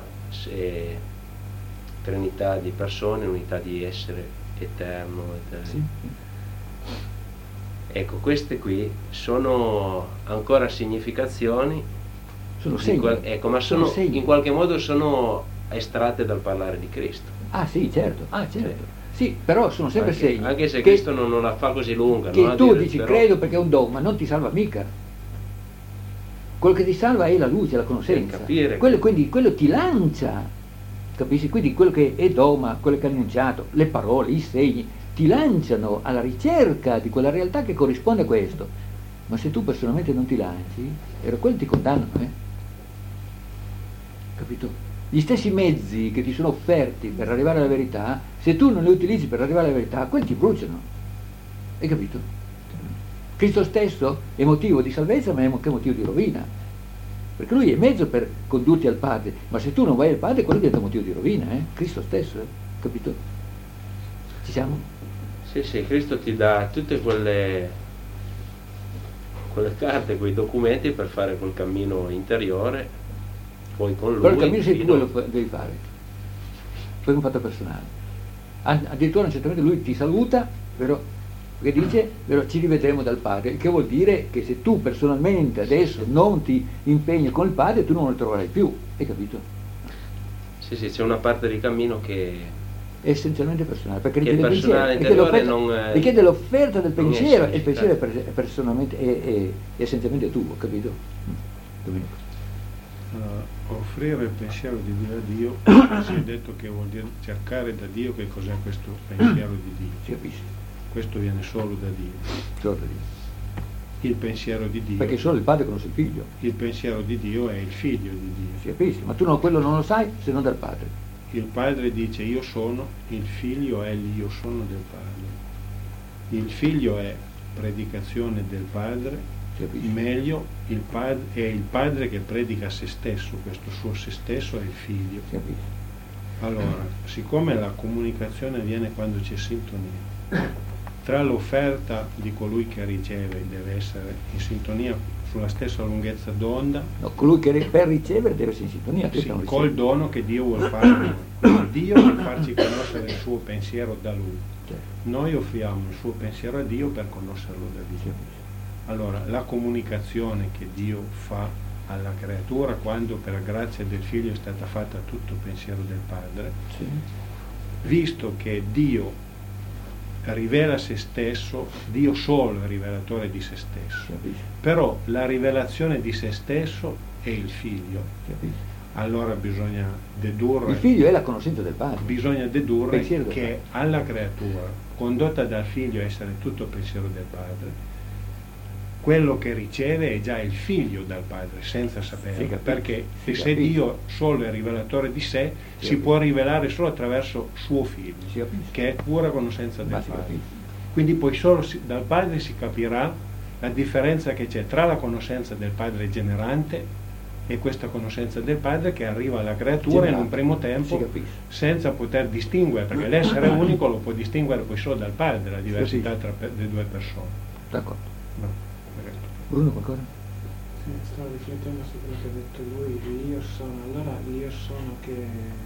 E: Trinità di persone, unità di essere eterno.
C: Sì.
E: Ecco, queste qui sono ancora significazioni,
C: sono segni.
E: Ecco, ma sono segni. In qualche modo sono estratte dal parlare di Cristo.
C: Ah sì, certo, sì, però sono sempre segni.
E: Anche se Cristo non la fa così lunga.
C: Che tu dici però, credo perché è un dogma, non ti salva mica. Quello che ti salva è la luce, la conoscenza. Quindi quello ti lancia, capisci? Quindi quello che è dogma, quello che ha annunciato, le parole, i segni, ti lanciano alla ricerca di quella realtà che corrisponde a questo. Ma se tu personalmente non ti lanci, quelli ti condannano, capito? Gli stessi mezzi che ti sono offerti per arrivare alla verità, se tu non li utilizzi per arrivare alla verità, quelli ti bruciano. Hai capito? Cristo stesso è motivo di salvezza, ma è anche motivo di rovina. Perché lui è mezzo per condurti al Padre, ma se tu non vai al Padre, quello diventa motivo di rovina, Cristo stesso, capito? Ci siamo?
E: Sì, Cristo ti dà tutte quelle carte, quei documenti per fare quel cammino interiore, poi con lui.
C: Però il cammino sei tu lo devi fare, per un fatto personale. Addirittura certamente lui ti saluta, però, perché dice, però ci rivedremo dal Padre, il che vuol dire che se tu personalmente adesso non ti impegni con il Padre, tu non lo troverai più, hai capito?
E: Sì, c'è una parte di cammino che
C: è essenzialmente personale, perché
E: richiede personale interiore,
C: richiede l'offerta del pensiero, e il pensiero è personalmente è essenzialmente tuo, capito? Domenico.
F: Offrire il pensiero di Dio a Dio si è detto che vuol dire cercare da Dio che cos'è questo pensiero di Dio.
C: Si capisce.
F: Questo viene solo da Dio.
C: Solo da Dio.
F: Il pensiero di Dio.
C: Perché solo il Padre conosce il Figlio.
F: Il pensiero di Dio è il Figlio di Dio.
C: Si capisce, ma tu quello non lo sai se non dal Padre.
F: Il Padre dice io sono, il Figlio è l'io sono del Padre. Il Figlio è predicazione del Padre, meglio è il Padre che predica a se stesso, questo suo se stesso è il Figlio. Allora, siccome la comunicazione avviene quando c'è sintonia, tra l'offerta di colui che riceve deve essere in sintonia sulla stessa lunghezza d'onda.
C: No, colui che per ricevere deve essere in sintonia.
F: Sì, col dono che Dio vuole fare a noi. Quindi Dio vuole farci conoscere il suo pensiero da Lui. Noi offriamo il suo pensiero a Dio per conoscerlo da Dio. Allora, la comunicazione che Dio fa alla creatura quando per grazia del Figlio è stata fatta tutto il pensiero del Padre, visto che Dio rivela se stesso, Dio solo è rivelatore di se stesso, però la rivelazione di se stesso è il Figlio. Allora bisogna dedurre,
C: il Figlio è la conoscenza del Padre,
F: bisogna dedurre che alla creatura condotta dal Figlio a essere tutto il pensiero del Padre, quello che riceve è già il Figlio dal Padre senza saperlo, perché se Dio solo è rivelatore di sé, si può rivelare solo attraverso suo Figlio, che è pura conoscenza del Padre. Quindi poi solo dal Padre si capirà la differenza che c'è tra la conoscenza del Padre generante è questa conoscenza del Padre che arriva alla creatura in un primo
C: si
F: tempo
C: capisce.
F: senza poter distinguere, perché l'essere unico lo può distinguere poi solo dal Padre, la diversità tra le due persone.
C: D'accordo.
F: No, magari.
C: Bruno, qualcosa?
G: Sì, stavo riflettendo su quello che ha detto lui, io sono, allora io sono che...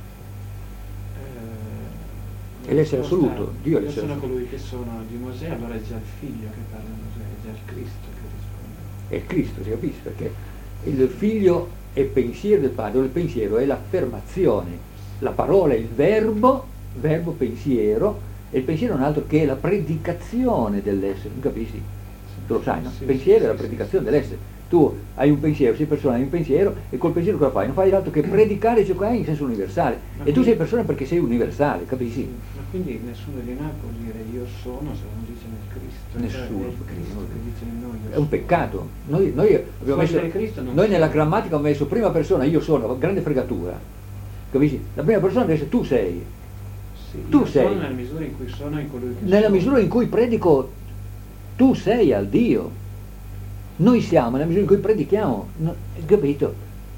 C: È l'essere assoluto, Dio è
G: io
C: l'essere
G: sono
C: assoluto.
G: colui che sono di Mosè, allora è già il figlio che parla di Mosè, è già il Cristo che risponde.
C: È il Cristo, si capisce, perché il figlio è pensiero del padre, il pensiero è l'affermazione, la parola è il verbo pensiero, e il pensiero non è altro che la predicazione dell'essere, tu capisci? Tu lo sai, no?
G: Sì,
C: Il pensiero
G: sì,
C: è la
G: sì,
C: predicazione dell'essere. Tu hai un pensiero, sei persona, hai un pensiero, e col pensiero cosa fai? Non fai altro che predicare ciò che hai in senso universale.
G: Ma
C: E tu sei
G: quindi-
C: persona perché sei universale, capisci?
G: Sì, ma quindi nessuno di noi può dire io sono se non dice nel Cristo,
C: Nessuno.
G: è il Cristo che dice in noi. io
C: È un
G: sono.
C: peccato. Noi abbiamo
G: Fuori
C: messo,
G: da Cristo non
C: noi
G: c'è.
C: nella grammatica abbiamo messo prima persona, io sono, grande fregatura. Capisci? La prima persona deve essere tu sei.
G: Sì,
C: tu
G: io
C: sei.
G: sono nella misura in cui sono in colui che
C: Nella
G: sono.
C: misura in cui predico, tu sei al Dio. Noi siamo nella misura in cui predichiamo, capito?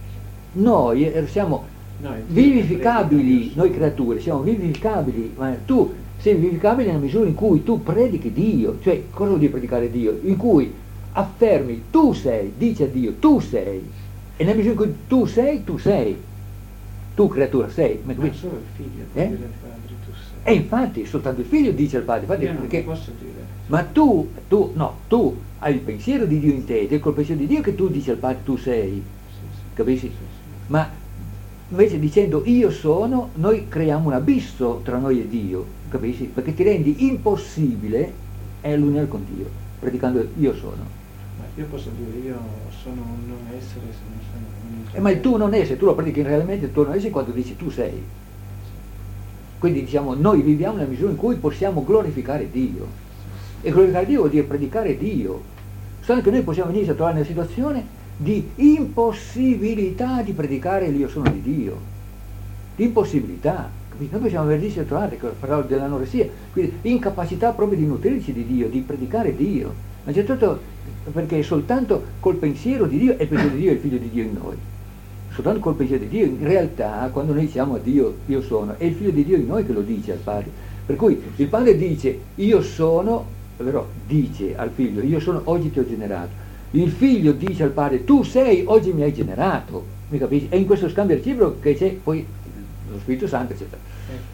C: Noi siamo
G: No, è Dio che
C: vivificabili,
G: predica, io
C: noi
G: sono.
C: creature, siamo vivificabili, ma tu sei vivificabile nella misura in cui tu predichi Dio. Cioè, cosa vuol dire predicare Dio? In cui affermi, tu sei, dici a Dio, tu sei. E nella misura in cui tu sei, tu creatura sei.
G: Ma solo il figlio può
C: Eh?
G: dire al padre tu sei.
C: E infatti soltanto il figlio dice al padre, infatti,
G: Io non
C: perché,
G: posso dire.
C: ma tu hai il pensiero di Dio in te, ed è col pensiero di Dio che tu dici al padre tu sei,
G: Sì, sì.
C: capisci?
G: Sì, sì.
C: Ma invece dicendo io sono, noi creiamo un abisso tra noi e Dio, capisci? Perché ti rendi impossibile è l'unione con Dio, predicando io sono.
G: Ma io posso dire io sono un non essere se non sono un
C: Ma il tu non essere, tu lo predichi realmente il tuo non essere quando dici tu sei. Quindi diciamo, noi viviamo nella misura in cui possiamo glorificare Dio. E glorificare Dio vuol dire predicare Dio. Solo che noi possiamo venire a trovare nella situazione di impossibilità di predicare l'io sono di Dio. Di impossibilità. Capito? Noi possiamo venirci a trovare, con la parola dell'anoressia, quindi incapacità proprio di nutrirci di Dio, di predicare Dio. Ma c'è tutto, perché soltanto col pensiero di Dio, e il pensiero di Dio è il figlio di Dio in noi. Soltanto col pensiero di Dio, in realtà quando noi diciamo a Dio io sono, è il figlio di Dio in noi che lo dice al padre. Per cui il padre dice io sono, però dice al figlio io sono, oggi ti ho generato. Il figlio dice al padre tu sei, oggi mi hai generato, mi capisci? E in questo scambio reciproco che c'è poi lo Spirito Santo, eccetera.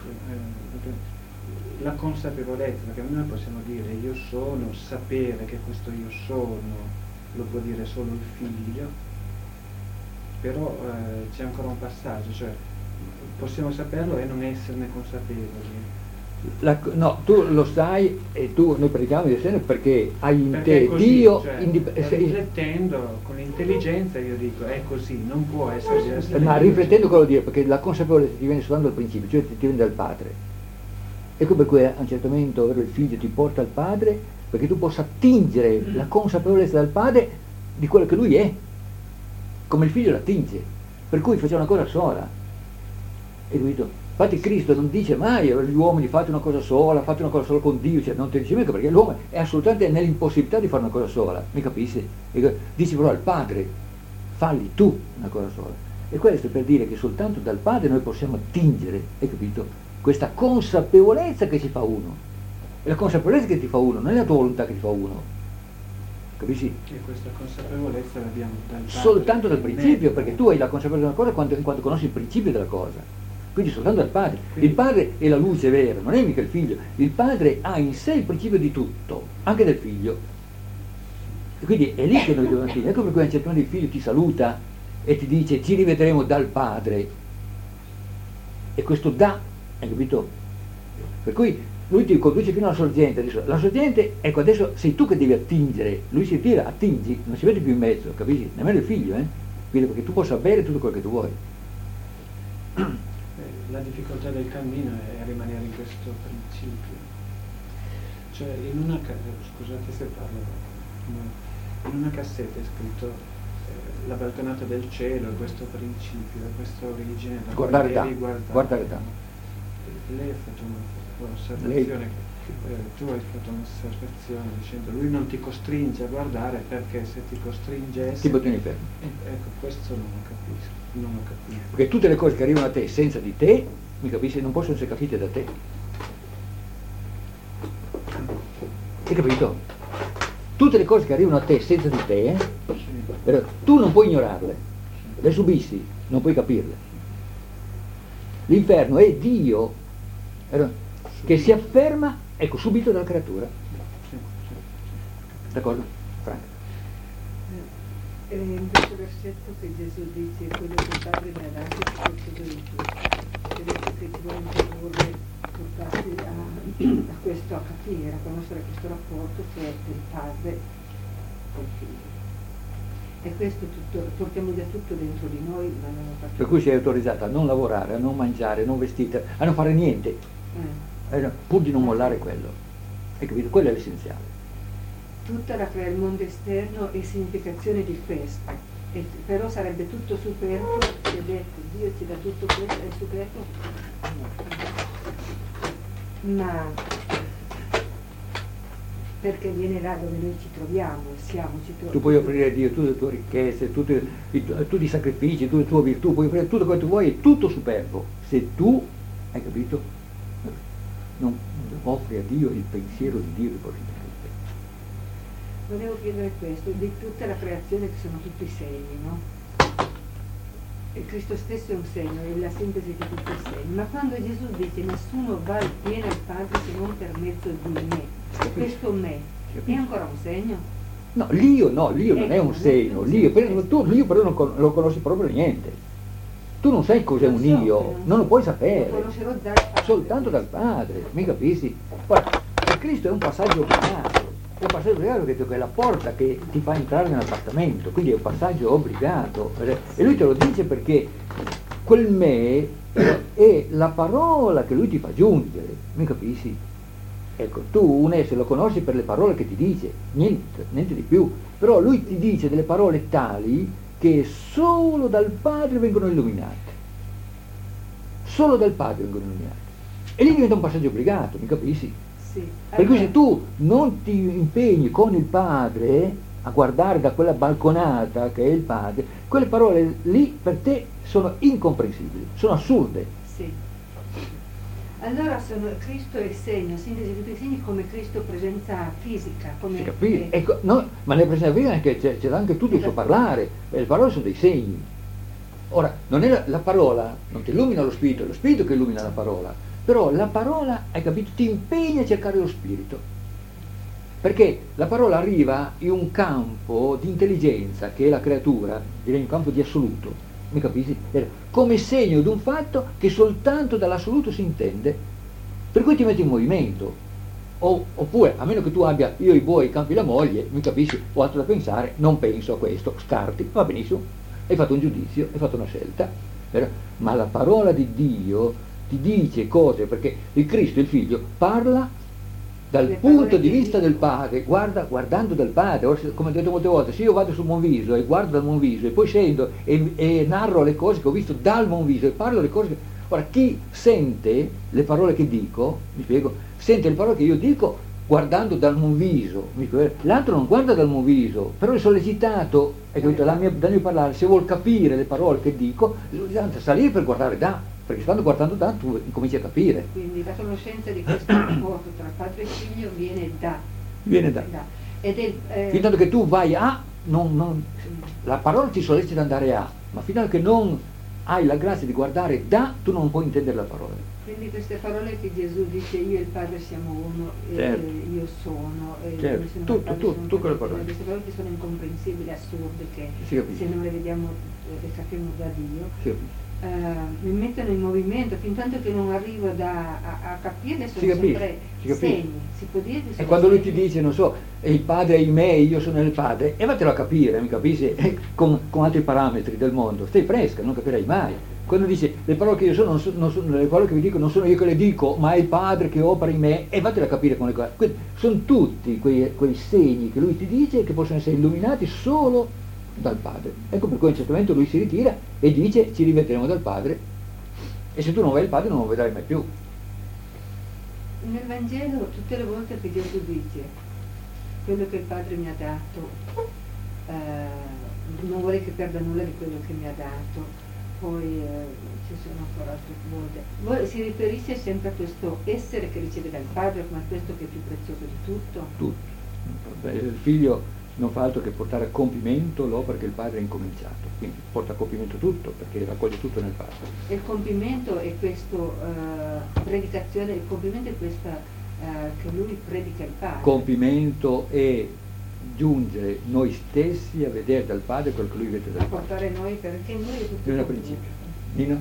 G: Ecco, la consapevolezza, perché noi possiamo dire io sono, sapere che questo io sono lo può dire solo il figlio, però c'è ancora un passaggio, cioè possiamo saperlo e non esserne consapevoli.
C: No, tu lo sai e noi predichiamo di essere perché hai in
G: Perché
C: te
G: è così,
C: Dio,
G: cioè,
C: sei-
G: riflettendo con l'intelligenza io dico è così, non può essere diversamente.
C: ma riflettendo cosa vuol dire? Perché la consapevolezza ti viene soltanto dal principio, cioè ti viene dal padre. Ecco per cui a un certo momento ovvero il figlio ti porta al padre, perché tu possa attingere la consapevolezza dal padre di quello che lui è, come il figlio la attinge. Per cui facciamo una cosa sola. Hai capito? Infatti Cristo non dice mai agli uomini fate una cosa sola con Dio, cioè non ti dice mica, perché l'uomo è assolutamente nell'impossibilità di fare una cosa sola, mi capisci? Dice però al padre falli tu una cosa sola. E questo è per dire che soltanto dal padre noi possiamo attingere, hai capito? Questa consapevolezza che ci fa uno. E la consapevolezza che ti fa uno non è la tua volontà che ti fa uno, capisci?
G: E questa consapevolezza l'abbiamo dal padre.
C: Soltanto dal principio,
G: Netto.
C: perché tu hai la consapevolezza di una cosa quando conosci il principio della cosa. Quindi soltanto dal padre.
G: Quindi-
C: Il padre è la luce vera, non è mica il figlio. Il padre ha in sé il principio di tutto, anche del figlio. E quindi è lì che noi dobbiamo finire. Ecco per cui a un certo punto il figlio ti saluta e ti dice ci rivedremo dal padre. E questo da, hai capito? Per cui lui ti conduce fino alla sorgente. Adesso, la sorgente, ecco, adesso sei tu che devi attingere. Lui si tira, attingi, non si vede più in mezzo, capisci? Nemmeno il figlio, Quindi perché tu possa bere tutto quello che tu vuoi.
G: La difficoltà del cammino è rimanere in questo principio. Cioè in una scusate se parlo, in una cassetta è scritto la balconata del cielo, questo principio, questa origine da
C: Guardare
G: cui
C: da,
G: devi guardare.
C: guardare da.
G: lei ha fatto un'osservazione, tu hai fatto un'osservazione dicendo lui non ti costringe a guardare perché se ti costringesse...
C: Tipo tieni fermo.
G: Ecco, questo non lo capisco, non lo capisco.
C: Perché tutte le cose che arrivano a te senza di te, mi capisci, non possono essere capite da te. Hai capito? Tutte le cose che arrivano a te senza di te, però tu non puoi ignorarle, le subisci, non puoi capirle. L'inferno è Dio che si afferma, ecco, subito dalla creatura. D'accordo? Franca.
H: In questo versetto che Gesù dice quello che il Padre mi ha dato ti concedo in tu, che detto che ti vuole introdurre, portarti a questo, a capire, a conoscere questo rapporto che è del Padre col Figlio. E questo tutto, portiamo già tutto dentro di noi, ma non lo facciamo.
C: Per cui sei autorizzata a non lavorare, a non mangiare, a non vestirti, a non fare niente, pur di non mollare quello. Hai capito? Quello è l'essenziale.
H: Tutta il mondo esterno è significazione di festa, però sarebbe tutto superfluo se detto Dio ci dà tutto questo, è superfluo. Ma perché viene là dove noi ci troviamo,
C: tu puoi offrire a Dio tutte le tue ricchezze, tutti i sacrifici, tutte le tue virtù, puoi offrire tutto quello che tu vuoi, è tutto superfluo se tu, hai capito, non offri a Dio il pensiero di Dio che porti.
H: Volevo chiedere questo, di tutta la creazione che sono tutti segni, no? E Cristo stesso è un segno, è la sintesi di tutti i segni, ma quando Gesù dice nessuno viene al Padre se non per mezzo di me, questo me è ancora un segno?
C: No, l'io non è un segno, l'io però non lo conosci proprio niente. Tu non sai cos'è un io, non lo puoi sapere,
H: lo conoscerò dal Padre,
C: soltanto dal Padre, mi capisci? Guarda, Cristo è un passaggio obbligato. È un passaggio obbligato che è la porta che ti fa entrare nell'appartamento, quindi è un passaggio obbligato. E lui te lo dice perché quel me è la parola che lui ti fa giungere, mi capisci? Ecco, tu un essere lo conosci per le parole che ti dice, niente di più, però lui ti dice delle parole tali che solo dal Padre vengono illuminate. Solo dal Padre vengono illuminate. E lì diventa un passaggio obbligato, mi capisci? Per cui se tu non ti impegni con il Padre a guardare da quella balconata che è il Padre, quelle parole lì per te sono incomprensibili, sono assurde.
H: Sì. Allora Cristo è segno, sintesi di tutti i segni come Cristo presenza fisica. Come
C: capire? Ecco, no, ma nella presenza fisica c'è anche tutto il suo parlare, le parole sono dei segni. Ora, non è la parola, non ti illumina lo spirito, è lo spirito che illumina la parola. Però la parola, hai capito, ti impegna a cercare lo spirito, perché la parola arriva in un campo di intelligenza che è la creatura, direi un campo di assoluto, mi capisci? Come segno di un fatto che soltanto dall'assoluto si intende, per cui ti metti in movimento, oppure a meno che tu abbia io i buoi, i campi la moglie, mi capisci, ho altro da pensare, non penso a questo, scarti, va benissimo, hai fatto un giudizio, hai fatto una scelta, ma la parola di Dio ti dice cose, perché il Cristo, il Figlio, parla dal punto di vista del Padre, guardando dal Padre. Ora, come ho detto molte volte, se io vado sul Monviso e guardo dal Monviso e poi scendo e narro le cose che ho visto dal Monviso e parlo le cose ora chi sente le parole che dico, mi spiego, sente le parole che io dico guardando dal Monviso, l'altro non guarda dal Monviso, però è sollecitato, dal mio parlare, se vuol capire le parole che dico, è sollecitato a salire per guardare da. Perché stando guardando da tu incominci a capire.
H: Quindi la conoscenza di questo rapporto tra padre e figlio viene da. Ed è,
C: fino a che tu vai a, la parola ti sollecita ad andare a, ma fino a che non hai la grazia di guardare da, tu non puoi intendere la parola.
H: Quindi queste parole che Gesù dice io e il Padre siamo uno,
C: certo.
H: Io sono,
C: certo. Tu quelle parole.
H: Queste parole che sono incomprensibili, assurde, che se non le vediamo le capiamo da Dio.
C: Sì.
H: Mi mettono in movimento fin tanto che non arrivo a capirle, sono sempre segni, si può dire che
C: e quando lui ti dice, non so, il Padre è in me, io sono nel Padre, e vattelo a capire, mi capisci? Con altri parametri del mondo, stai fresca, non capirai mai. Quando dice le parole che io sono, non sono le parole che vi dico, non sono io che le dico, ma è il Padre che opera in me, e vattelo a capire con le cose. Quindi, sono tutti quei segni che lui ti dice che possono essere illuminati solo dal Padre. Ecco per cui a un certo momento lui si ritira e dice ci rivedremo dal Padre, e se tu non vai al Padre non lo vedrai mai più.
H: nel Vangelo tutte le volte che Gesù dice quello che il Padre mi ha dato, non vorrei che perda nulla di quello che mi ha dato, poi ci sono ancora altre volte. Si riferisce sempre a questo essere che riceve dal Padre come a questo che è più prezioso di tutto?
C: Tutto. Beh, il figlio non fa altro che portare a compimento l'opera che il padre ha incominciato, quindi porta a compimento tutto perché raccoglie tutto nel padre.
H: E il compimento è questo, predicazione, il compimento è questa che lui predica il padre.
C: Compimento è giungere noi stessi a vedere dal padre quello che lui vede dal
H: A
C: padre.
H: portare noi, perché noi è tutto
C: Non è
H: compimento.
C: principio. Nino?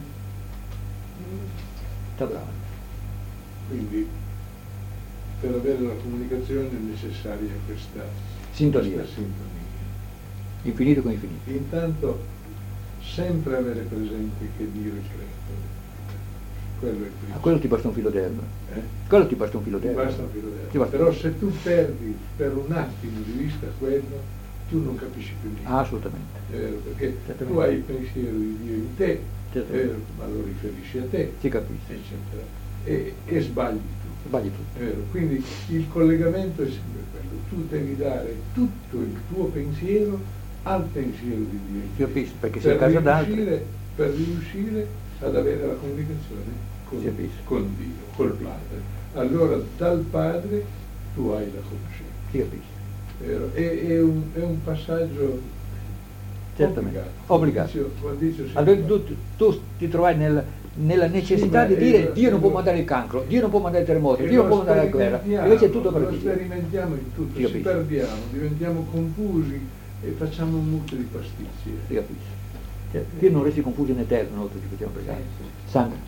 C: Sta brava.
I: Quindi per avere la comunicazione è necessaria questa
C: Sintonia.
I: sintonia.
C: Infinito con infinito.
I: Intanto sempre avere presente che Dio è creatore. Quello è il primo.
C: A quello ti basta un filo d'erba. Quello ti basta un filo
I: Ti
C: d'erba.
I: basta un filo d'erba.
C: Ti basta-
I: Però se tu perdi per un attimo di vista quello, tu non capisci più niente.
C: Assolutamente.
I: È vero, perché
C: Certamente.
I: tu hai il pensiero di Dio in te,
C: Certamente.
I: ma lo riferisci a te,
C: Si capisce.
I: eccetera. E sbagli tu.
C: Sbagli tutto.
I: È vero, quindi il collegamento è sempre quello, tu devi dare tutto il tuo pensiero al pensiero di Dio.
C: Si capisce, perché se a casa d'altri.
I: Per riuscire ad avere la comunicazione
C: Si capisce.
I: con Dio, col Padre. Allora dal Padre tu hai la conoscenza.
C: Si capisce.
I: È vero? È un passaggio
C: Certamente.
I: obbligato.
C: Obbligato.
I: Quando dice
C: Allora tu ti trovai nella necessità
I: Sì,
C: di dire
I: ma
C: Dio non può
I: lo-
C: mandare il cancro, Dio non può mandare il terremoto,
I: e
C: Dio non
I: lo
C: può mandare la guerra,
I: sperimentiamo,
C: invece è tutto per
I: lo
C: Dio.
I: sperimentiamo in tutto,
C: Si
I: ci
C: capisce.
I: perdiamo, diventiamo confusi e facciamo un mucchio di pasticci.
C: Si capisce. Cioè, Dio non resti confuso in eterno, noi ci facciamo pregare. Sandra?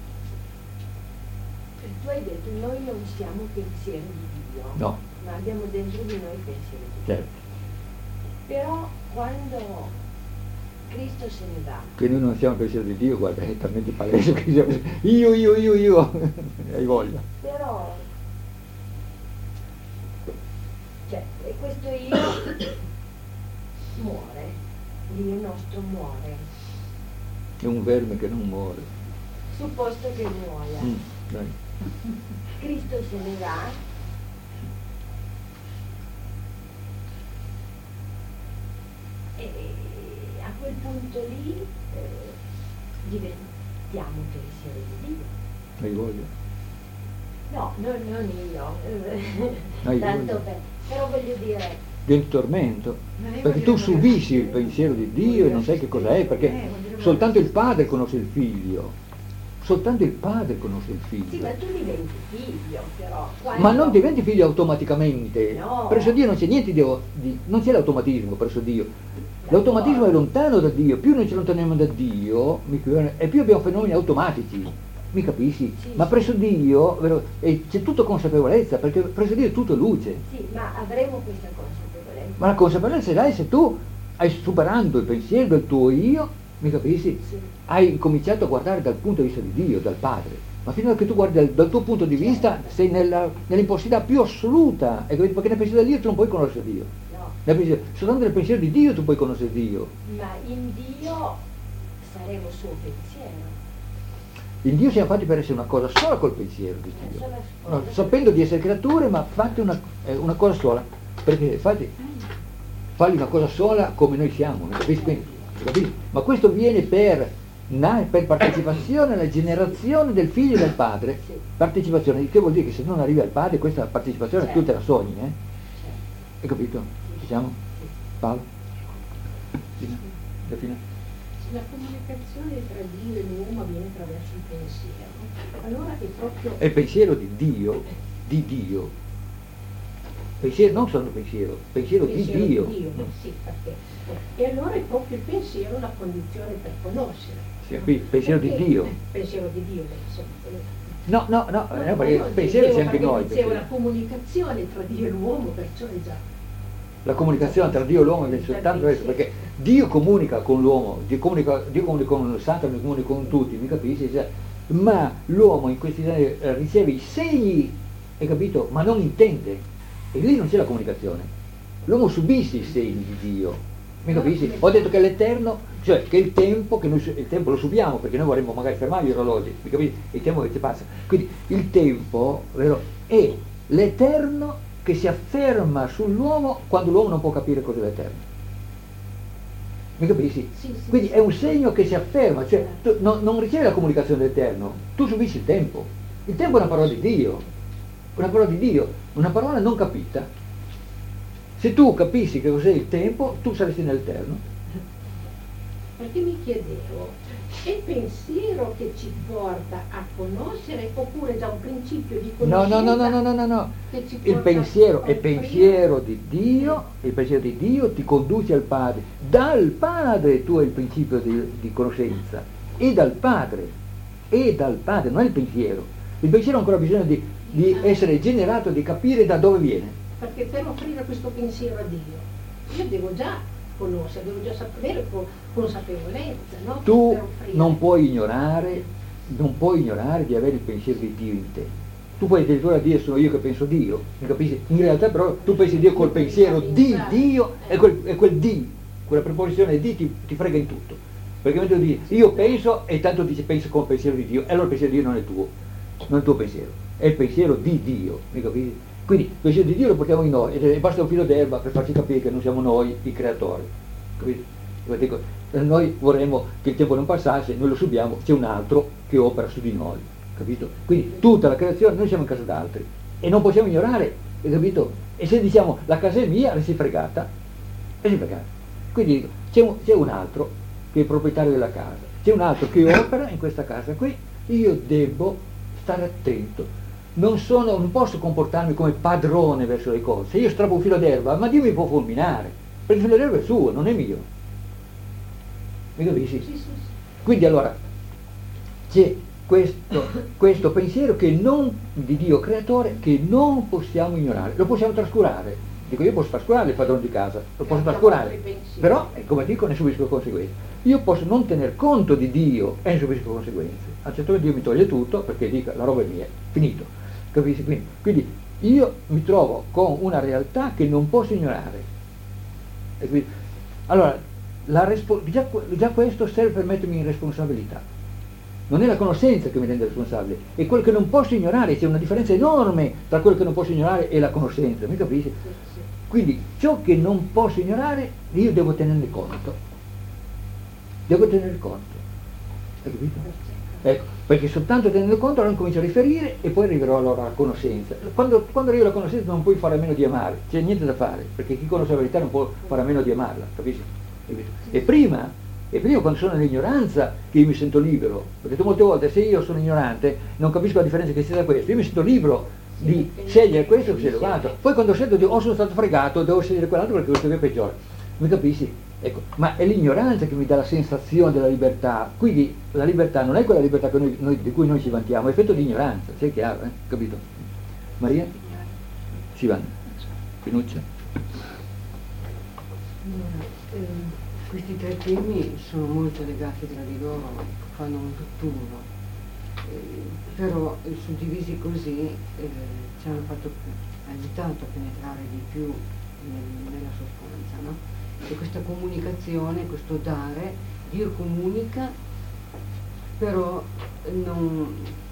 J: Tu hai detto noi non siamo pensieri di Dio,
C: No.
J: ma abbiamo dentro di noi pensieri di Dio.
C: Certo.
J: Però quando Cristo se ne va,
C: Che noi non siamo il pensiero di Dio, guarda, è talmente palese che siamo io, hai voglia.
J: però cioè, e questo io muore, l'io nostro muore,
C: È un verme che non muore.
J: supposto che muoia.
C: Dai.
J: Cristo se ne va e a quel punto lì diventiamo pensieri di Dio.
C: Hai voglia.
J: No, non io,
C: Hai
J: tanto
C: voglia.
J: però voglio dire,
C: Diventi tormento.
H: Ma lei
C: Perché
H: vuol
C: tu
H: dire
C: subisci il
H: morire.
C: pensiero di Dio e non sai che cos'è, perché
H: vuol dire
C: soltanto il
H: morire.
C: padre conosce il figlio. Soltanto il padre conosce il
J: sì,
C: figlio.
J: ma tu diventi figlio però.
C: Ma non diventi figlio automaticamente.
J: No.
C: Presso Dio non c'è niente non c'è l'automatismo presso Dio. L'automatismo è lontano da Dio. Più noi ci allontaniamo da Dio, e più abbiamo fenomeni automatici. Mi capisci?
J: Sì,
C: Ma
J: sì.
C: presso Dio c'è tutta consapevolezza, perché presso Dio è tutto luce.
J: Sì, ma avremo questa consapevolezza.
C: Ma la consapevolezza l'hai se tu hai superando il pensiero del tuo io, mi capisci?
J: Sì.
C: Hai cominciato a guardare dal punto di vista di Dio, dal Padre. Ma fino a che tu guardi dal tuo punto di vista sei nell'impossibilità più assoluta, perché nel pensiero di Dio tu non puoi conoscere Dio.
J: No,
C: Soltanto nel pensiero di Dio tu puoi conoscere Dio.
J: ma in Dio saremo suo pensiero.
C: In Dio siamo fatti per essere una cosa sola col pensiero di Dio.
J: Sola
C: No,
J: cosa.
C: sapendo di essere creature, ma fatti una cosa sola. Perché fai una cosa sola come noi siamo, mi capisci? Quindi, mi capisci? Ma questo viene per partecipazione alla generazione del figlio e del padre.
J: Sì.
C: Partecipazione, che vuol dire che se non arrivi al padre questa partecipazione
J: Certo.
C: tu te la sogni, eh?
J: Certo.
C: Hai capito? Ci siamo? Paolo? Delfina?
K: La comunicazione tra Dio e l'uomo avviene attraverso il pensiero. Allora è proprio
C: È il pensiero di Dio, di Dio. Pensiero, non solo pensiero di
K: pensiero
C: Dio.
K: di Dio, sì, perché. E allora è proprio il pensiero la condizione per conoscere.
C: Si capisce? Pensiero di
K: Perché-
C: Dio.
K: Pensiero di Dio, insomma.
C: No, perché il
K: io
C: pensiero c'è
K: dicevo
C: anche
K: perché
C: noi.
K: dicevo
C: pensiero.
K: la comunicazione tra Dio e l'uomo, perciò è già.
C: La comunicazione tra Dio e l'uomo è soltanto questo, perché Dio comunica con l'uomo, Dio comunica con il santo, Dio comunica con tutti, mi capisci? Cioè, ma l'uomo in questi giorni riceve i segni, hai capito? Ma non intende. E lì non c'è la comunicazione. L'uomo subisce i segni di Dio, Mi capisci? Ho detto che l'eterno, cioè che il tempo lo subiamo perché noi vorremmo magari fermare gli orologi, mi capisci? Il tempo che ci passa. Quindi il tempo, vero, è l'eterno che si afferma sull'uomo quando l'uomo non può capire cos'è l'eterno. Mi capisci?
J: Sì, sì,
C: Quindi
J: sì.
C: è un segno che si afferma, cioè tu non ricevi la comunicazione dell'eterno, tu subisci il tempo. Il tempo è una parola di Dio, una parola di Dio, una parola non capita. Se tu capissi che cos'è il tempo, tu saresti nell'eterno.
K: Perché mi chiedevo, è il pensiero che ci porta a conoscere oppure già un principio di conoscenza?
C: No.
K: Che ci
C: Il
K: porta
C: pensiero
K: a
C: è pensiero di Dio, il pensiero di Dio ti conduce al Padre. Dal Padre tu hai il principio di conoscenza, e dal Padre, non è il pensiero. Il pensiero ha ancora bisogno di essere generato, di capire da dove viene.
K: Perché per offrire questo pensiero a Dio, io devo già conoscere, devo già sapere consapevolezza, no?
C: Tu
K: Per offrire.
C: non puoi ignorare di avere il pensiero di Dio in te. Tu puoi addirittura dire sono io che penso Dio, mi capisci? In realtà però tu pensi Dio col pensiero di Dio e quel di, quella preposizione di ti frega in tutto. Perché mentre tu dici io penso e tanto dici penso con il pensiero di Dio, e allora il pensiero di Dio non è tuo, non è il tuo pensiero, è il pensiero di Dio, mi capisci? Quindi il pensiero di Dio lo portiamo in noi e basta un filo d'erba per farci capire che non siamo noi i creatori. Capito? Dico, noi vorremmo che il tempo non passasse, noi lo subiamo, c'è un altro che opera su di noi, capito? Quindi tutta la creazione, noi siamo in casa d'altri e non possiamo ignorare, capito? E se diciamo la casa è mia, resti fregata, Quindi c'è un altro che è il proprietario della casa, c'è un altro che opera in questa casa qui, io devo stare attento. Non posso comportarmi come padrone verso le cose. Se io strappo un filo d'erba, ma Dio mi può fulminare, perché il filo d'erba è suo, non è mio. Mi capisci?
K: Sì.
C: Quindi allora c'è questo pensiero di Dio creatore che non possiamo ignorare, lo possiamo trascurare. Dico, io posso trascurare il padrone di casa, lo posso trascurare, però, come dico, ne subisco le conseguenze. Io posso non tener conto di Dio e ne subisco le conseguenze. A un certo punto Dio mi toglie tutto perché dico la roba è mia, finito. Capisci? Quindi io mi trovo con una realtà che non posso ignorare. E quindi, allora, già questo serve per mettermi in responsabilità. Non è la conoscenza che mi rende responsabile, è quello che non posso ignorare. C'è una differenza enorme tra quello che non posso ignorare e la conoscenza, mi capisci? Quindi ciò che non posso ignorare io devo tenerne conto. Hai capito? Ecco, perché soltanto tenendo conto allora comincio a riferire e poi arriverò allora alla conoscenza. Quando arrivo alla conoscenza non puoi fare a meno di amare, c'è niente da fare, perché chi conosce la verità non può fare a meno di amarla, capisci? E prima quando sono nell'ignoranza che io mi sento libero, perché tu molte volte se io sono ignorante non capisco la differenza che c'è da questo, io mi sento libero di scegliere questo che si è elevato, poi quando sento di sono stato fregato, devo scegliere quell'altro perché questo è peggiore, mi capisci? Ecco, ma è l'ignoranza che mi dà la sensazione della libertà, quindi la libertà non è quella libertà che di cui noi ci vantiamo, è effetto di ignoranza, sei chiaro, capito? Maria? Sivan? Pinuccia?
A: Questi tre temi sono molto legati tra di loro, fanno un tutt'uno, però suddivisi così ci hanno aiutato a penetrare di più nella sostanza, no? E questa comunicazione, questo dare, Dio comunica, però non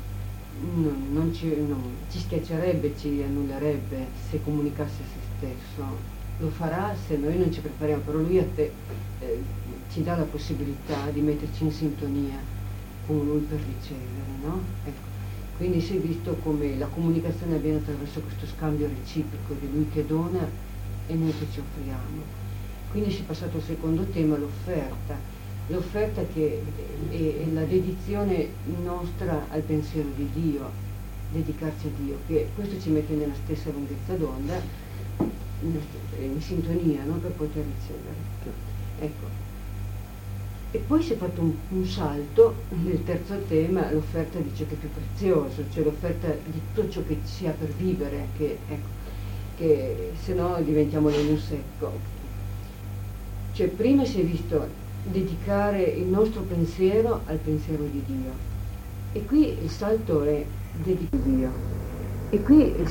A: ci schiaccerebbe, ci annullerebbe se comunicasse se stesso. Lo farà se noi non ci prepariamo, però lui ci dà la possibilità di metterci in sintonia con lui per ricevere, no? Ecco. Quindi si è visto come la comunicazione avviene attraverso questo scambio reciproco di lui che dona e noi che ci offriamo. Quindi si è passato al secondo tema, l'offerta che è la dedizione nostra al pensiero di Dio, dedicarci a Dio, che questo ci mette nella stessa lunghezza d'onda, in sintonia, no? Per poter ricevere. Ecco. E poi si è fatto un salto nel terzo tema, l'offerta di ciò che è più prezioso, cioè l'offerta di tutto ciò che si ha per vivere, che se no diventiamo legno secco. Cioè prima si è visto dedicare il nostro pensiero al pensiero di Dio, e qui il salto è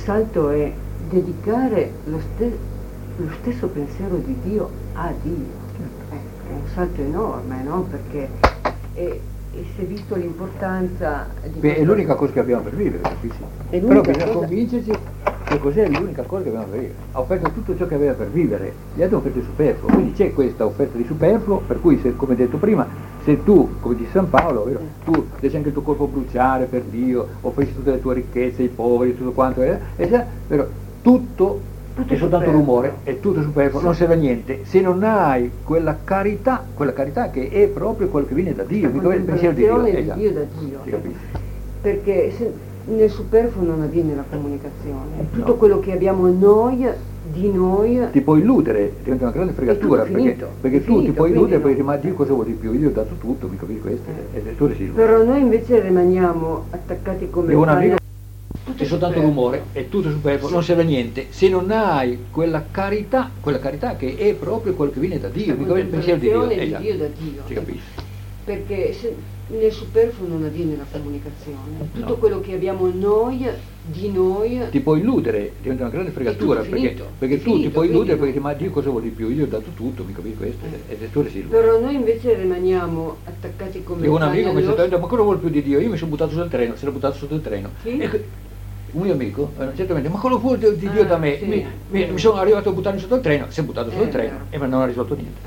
A: dedicare lo stesso pensiero di Dio a Dio. È un salto enorme, no? Perché e si è visto l'importanza di
C: è l'unica cosa che abbiamo per vivere, capisci? Però bisogna convincerci che cos'è l'unica cosa che abbiamo per vivere. Ha offerto tutto ciò che aveva per vivere, gli altri hanno offerto il superfluo, quindi c'è questa offerta di superfluo, per cui se, come detto prima, se tu, come dice San Paolo, vero, tu lasci anche il tuo corpo bruciare per Dio, offrisci tutte le tue ricchezze ai poveri, tutto quanto, però tutto è soltanto rumore, è tutto superfluo, non serve a niente se non hai quella carità che è proprio quello che viene da Dio, mica il pensiero di Dio.
A: Dio da Dio.
C: Si capisce?
A: Perché nel superfluo non avviene la comunicazione, tutto quello che abbiamo noi, di noi.
C: Ti puoi illudere, diventa una grande fregatura, perché tu ti puoi illudere perché ma Dio cosa vuol di più? Io ho dato tutto, mi capisci questo? Tu
A: Però noi invece rimaniamo attaccati come
C: un amico. È soltanto rumore, è tutto superfluo, non serve a niente se non hai quella carità che è proprio quello che viene da Dio, mica il pensiero di Dio.
A: Dio da Dio.
C: Si capisce?
A: Perché nel superfluo non avviene la comunicazione, tutto quello che abbiamo noi, di noi.
C: Ti puoi illudere, diventa una grande fregatura, perché tu ti puoi illudere perché ma Dio cosa vuol di più? Io ho dato tutto, mi capisci questo?
A: Però noi invece rimaniamo attaccati come
C: un amico mi sta dicendo ma cosa vuol più di Dio? Io mi sono buttato sul treno, si era buttato sotto il treno. Un mio amico, certamente, ma cosa vuol di Dio da me?
A: Sì.
C: Mi sono arrivato a buttarmi sotto il treno, si è buttato sotto il treno e non ha risolto niente.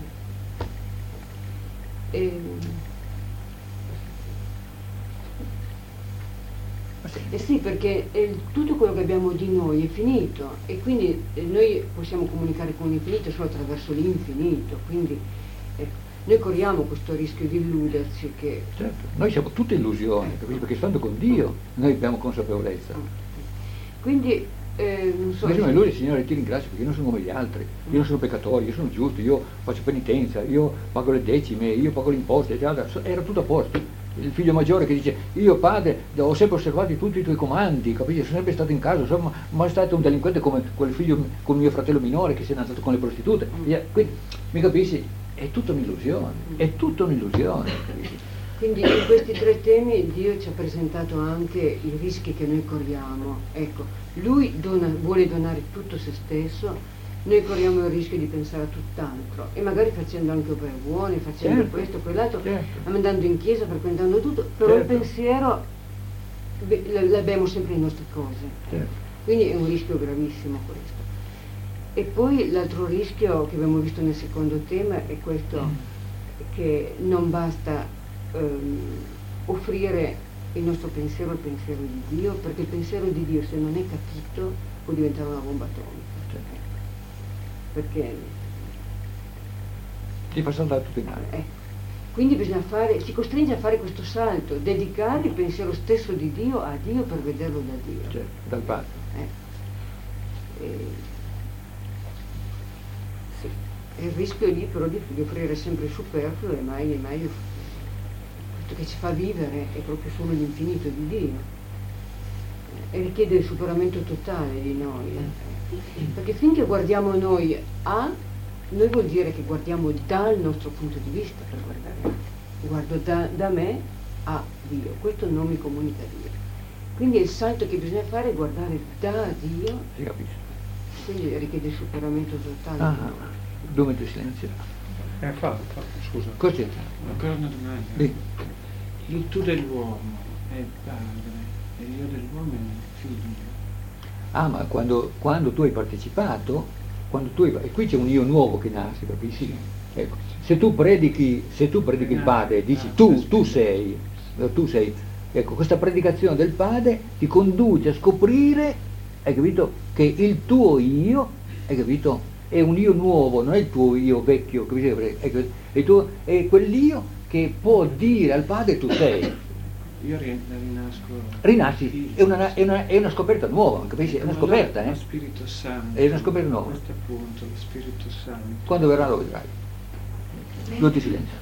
A: Sì, perché tutto quello che abbiamo di noi è finito e quindi noi possiamo comunicare con l'infinito solo attraverso l'infinito, quindi noi corriamo questo rischio di illuderci che...
C: Certo, noi siamo tutte illusioni, perché stando con Dio noi abbiamo consapevolezza.
A: Quindi, non so...
C: Lui, Signore, ti ringrazio perché io non sono come gli altri, io non sono peccatore, io sono giusto, io faccio penitenza, io pago le decime, io pago le imposte, era tutto a posto. Il figlio maggiore che dice, io padre ho sempre osservato tutti i tuoi comandi, capisci? Sono sempre stato in casa, sono mai stato un delinquente come quel figlio, con mio fratello minore che si è andato con le prostitute. Quindi, mi capisci? È tutta un'illusione, è tutta un'illusione.
A: Quindi in questi tre temi Dio ci ha presentato anche i rischi che noi corriamo. Ecco, Lui vuole donare tutto se stesso, noi corriamo il rischio di pensare a tutt'altro e magari facendo anche opere buone, facendo questo, quell'altro, andando in chiesa, frequentando tutto, però il pensiero l'abbiamo sempre in nostre cose. Quindi è un rischio gravissimo questo. E poi l'altro rischio che abbiamo visto nel secondo tema è questo, che non basta offrire il nostro pensiero al pensiero di Dio, perché il pensiero di Dio, se non è capito, può diventare una bomba atomica. Perché
C: ti fa saltare tutto in aria.
A: Quindi si costringe a fare questo salto, dedicare il pensiero stesso di Dio a Dio per vederlo da Dio.
C: Dal Padre.
A: Sì. E il rischio lì però di offrire sempre il superfluo e mai questo che ci fa vivere è proprio solo l'infinito di Dio. E richiede il superamento totale di noi. Perché finché guardiamo noi vuol dire che guardiamo dal nostro punto di vista per guardare. Guardo da me a Dio, questo non mi comunica Dio. Quindi il salto che bisogna fare è guardare da Dio.
C: Si capisce.
A: Quindi richiede il superamento totale.
C: 2 minuti di silenzio.
F: Scusa.
C: Cosa c'è?
G: Ancora una domanda. Il tu dell'uomo è il padre e io dell'uomo è il figlio.
C: Ma quando tu hai partecipato, e qui c'è un io nuovo che nasce, capisci? Ecco, se tu predichi il Padre, dici tu sei, ecco, questa predicazione del Padre ti conduce a scoprire, hai capito, che il tuo io, hai capito, è un io nuovo, non è il tuo io vecchio, capisci? Ecco, è quell'io che può dire al Padre tu sei.
G: Io rinasco.
C: Rinasci, è una scoperta nuova, capisci? È una scoperta,
G: Lo Spirito Santo.
C: È una scoperta nuova.
G: Questo è appunto lo Spirito Santo.
C: Quando verrà lo vedrai. 2 minuti di silenzio.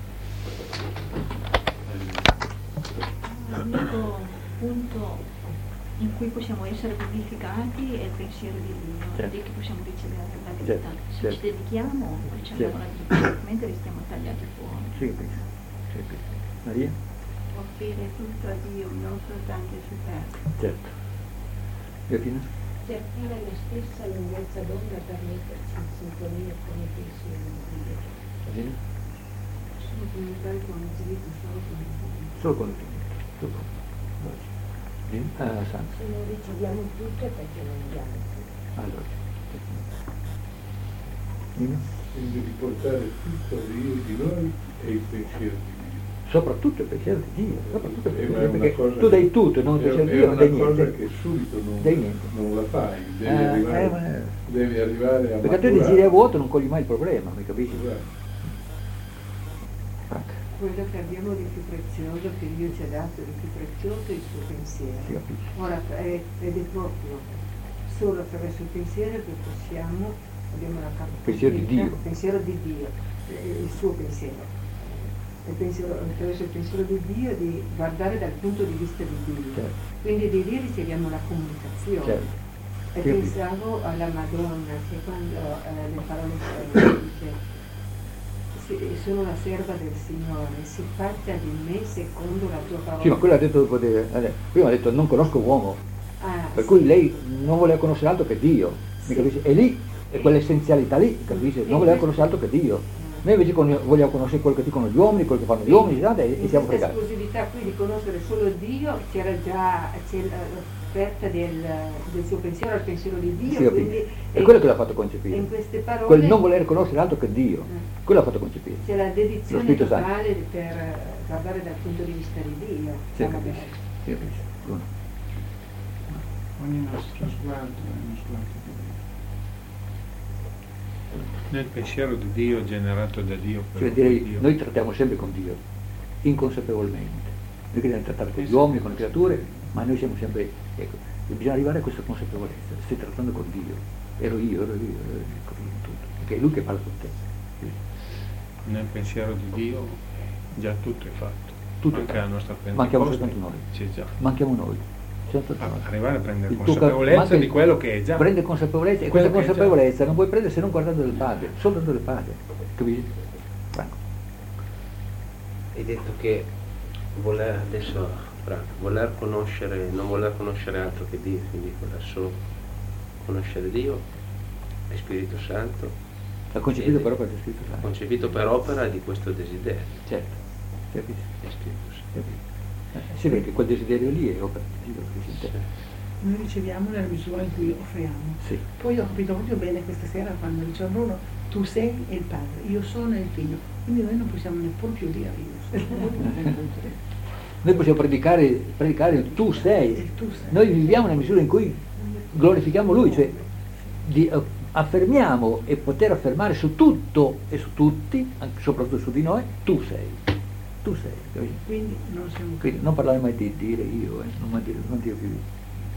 D: L'unico punto in cui possiamo essere vivificati è il pensiero di Dio, lì che possiamo ricevere la verità. Se ci dedichiamo, facciamo la vita, altrimenti restiamo tagliati fuori.
C: Sì. Maria?
H: Offrire tutto a Dio, non soltanto il superfluo.
C: Certo. Cercare
K: la stessa lunghezza d'onda per mettersi sintonia con i pensieri di Dio.
H: Sono comunitari con il diritto
C: Solo con il diritto. Santa.
K: Se non riceviamo tutto è perché non diamo tutto.
C: Allora.
I: Quindi riportare tutto a Dio di noi e il pensiero di Dio.
C: Soprattutto il pensiero di Dio, soprattutto il pensiero di Dio, perché
I: cosa
C: tu dai tutto e non il pensiero di Dio non dai niente.
I: È una cosa che subito non la fai, devi arrivare a
C: perché tu ti giri a vuoto e non cogli mai il problema, mi capisci?
H: quello che abbiamo di più prezioso, che Dio ci ha dato di più prezioso, è il suo pensiero. Ora ed è proprio solo attraverso il pensiero che possiamo, abbiamo la capacità, il pensiero di Dio, il suo pensiero. Attraverso il pensiero di Dio, di guardare dal punto di vista di Dio.
C: Certo.
H: Quindi di lì riceviamo la comunicazione.
C: Certo.
H: E pensavo alla Madonna che quando le parole dice sono la serva del Signore, si faccia di me secondo la tua parola.
C: Sì, ma quello ha detto prima ha detto non conosco uomo, per cui lei non voleva conoscere altro che Dio, mi capisci? E lì è quell'essenzialità lì, capisci? Non voleva conoscere altro che Dio. Noi invece vogliamo conoscere quello che dicono gli uomini, quello che fanno gli uomini, e siamo fregati.
H: Questa esclusività qui di conoscere solo Dio c'è l'offerta del suo pensiero al pensiero di Dio.
C: Sì,
H: quindi,
C: è quello che l'ha fatto concepire.
H: In queste parole,
C: quel non voler conoscere altro che Dio, quello l'ha fatto concepire.
H: C'è la dedizione totale per guardare dal punto di vista di Dio.
C: Sì, capisci. Sì, capisci.
G: Ogni nostro sguardo è uno sguardo di Dio.
F: Nel pensiero di Dio generato da Dio.
C: Cioè direi, Dio. Noi trattiamo sempre con Dio, inconsapevolmente. Noi dobbiamo trattare con gli uomini, con le creature, ma noi siamo sempre, ecco, bisogna arrivare a questa consapevolezza, stai trattando con Dio, ero io, tutto, perché è Lui che parla con te.
F: Nel pensiero di Dio già tutto è fatto,
C: tutto
F: anche la nostra pensiero.
C: Manchiamo soltanto noi, manchiamo noi.
F: Arrivare a prendere consapevolezza di quello che è già.
C: Prende consapevolezza, e questa consapevolezza non puoi prendere se non guardando il Padre, solo dando il Padre, capisci? Franco.
E: Hai detto che voler conoscere, non voler conoscere altro che Dio, quindi voler solo conoscere Dio e Spirito Santo.
C: L'ha concepito per opera di Spirito Santo.
E: Concepito per opera di questo desiderio.
C: Certo, capisci?
E: E Spirito Santo.
C: Sì, perché quel desiderio lì è opera di Dio.
B: Noi riceviamo nella misura in cui offriamo.
C: Sì.
B: Poi ho capito proprio bene questa sera quando dice Bruno, tu sei il Padre, io sono il Figlio. Quindi noi non possiamo neppure più dire io sono.
C: Noi possiamo predicare il tu sei. Noi viviamo nella misura in cui glorifichiamo Lui, cioè affermiamo e poter affermare su tutto e su tutti, anche soprattutto su di noi, tu sei. Tu sei, capito? Quindi non parlare mai di dire io, non dire più io.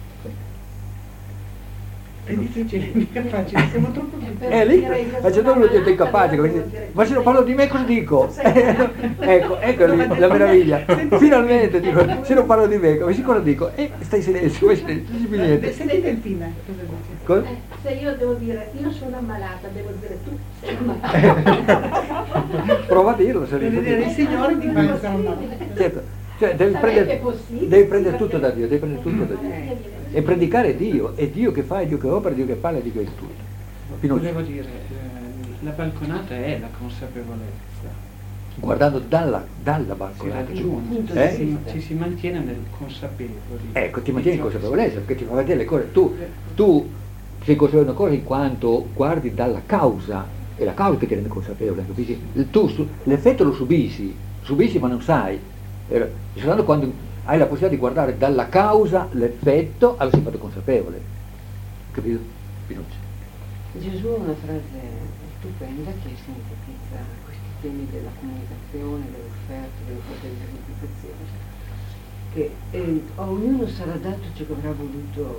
B: È difficile, mica facile, siamo troppo
C: lì, c'è uno di incapace, ma se non parlo di me cosa dico? ecco lì, la meraviglia. Finalmente dico, se non parlo di me, cosa dico? Stai in silenzio,
B: sentite il fine.
K: Se io devo dire, io sono ammalata, devo dire tu sei ammalata.
C: Prova a dirlo, se
B: devi dire il Signore di quando sono ammalata.
C: Certo, cioè devi prendere tutto da Dio, e predicare Dio, è Dio che fa, è Dio che opera, è Dio che parla, è Dio che è tutto.
G: Volevo dire, la balconata è la consapevolezza.
C: Guardando dalla balconata,
G: ci si mantiene nel consapevole.
C: Ecco, ti mantieni in consapevolezza, perché ti fa vedere le cose. Tu sei consapevole di una cosa in quanto guardi dalla causa, è la causa che ti rende consapevole, capisci? Tu l'effetto lo subisci ma non sai. Soltanto quando hai la possibilità di guardare dalla causa l'effetto, allora sei fatto consapevole. Capito? Pinucci.
A: Gesù ha una frase stupenda che sintetizza questi temi della comunicazione, dell'offerta, delle cose più preziose, che a ognuno sarà dato ciò che avrà voluto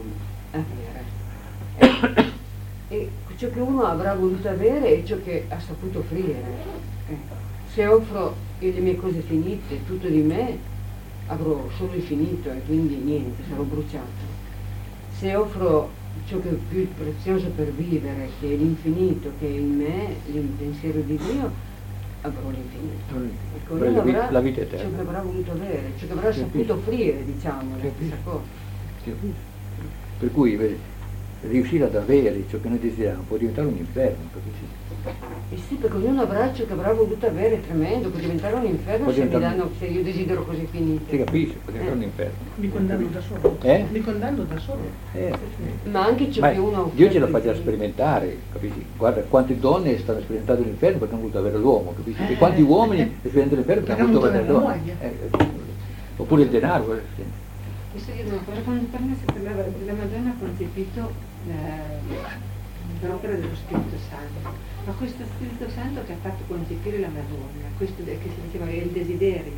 A: avere. E ciò che uno avrà voluto avere è ciò che ha saputo offrire. Se offro le mie cose finite, tutto di me, avrò solo il finito e quindi niente, sarò bruciato. Se offro ciò che è più prezioso per vivere, che è l'infinito, che è in me, il pensiero di Dio, avrò l'infinito. Ecco, avrà
C: la vita eterna.
A: Ciò che avrà voluto avere, ciò che avrà saputo offrire, diciamo, la stessa cosa.
C: Per cui, vedi, riuscire ad avere ciò che noi desideriamo può diventare un inferno, capisci?
A: Eh sì, perché ogni abbraccio che avrà voluto avere è tremendo, può diventare un inferno se io desidero così finito.
C: Si capisce, può diventare un inferno.
B: Mi condanno da solo. Mi condanno da solo.
A: Ma anche ciò che uno...
C: Dio ce lo fa già sperimentare, capisci? Guarda quante donne stanno sperimentando l'inferno perché hanno voluto avere l'uomo, capisci? E quanti uomini sperimentano l'inferno perché hanno voluto avere l'uomo. Oppure il denaro.
H: Posso dire una cosa? Quando la Madonna ha concepito l'opera dello Spirito Santo, ma questo Spirito Santo che ha fatto concepire la Madonna, questo che si diceva è il desiderio,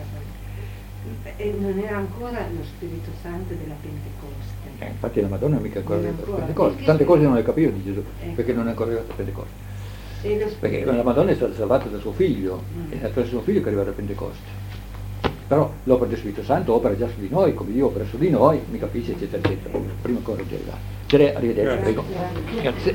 H: non era ancora lo Spirito Santo della Pentecoste.
C: Infatti la Madonna mica ancora arrivata a Pentecoste, tante cose non le capiva di Gesù, perché non è ancora arrivata a Pentecoste. Perché la Madonna è stata salvata da suo figlio, è attraverso suo figlio che è arrivata a Pentecoste. Però l'opera del Spirito Santo opera già su di noi, come Dio opera su di noi, mi capisce, eccetera, eccetera. Prima cosa di arrivare. Arrivederci, prego. Grazie.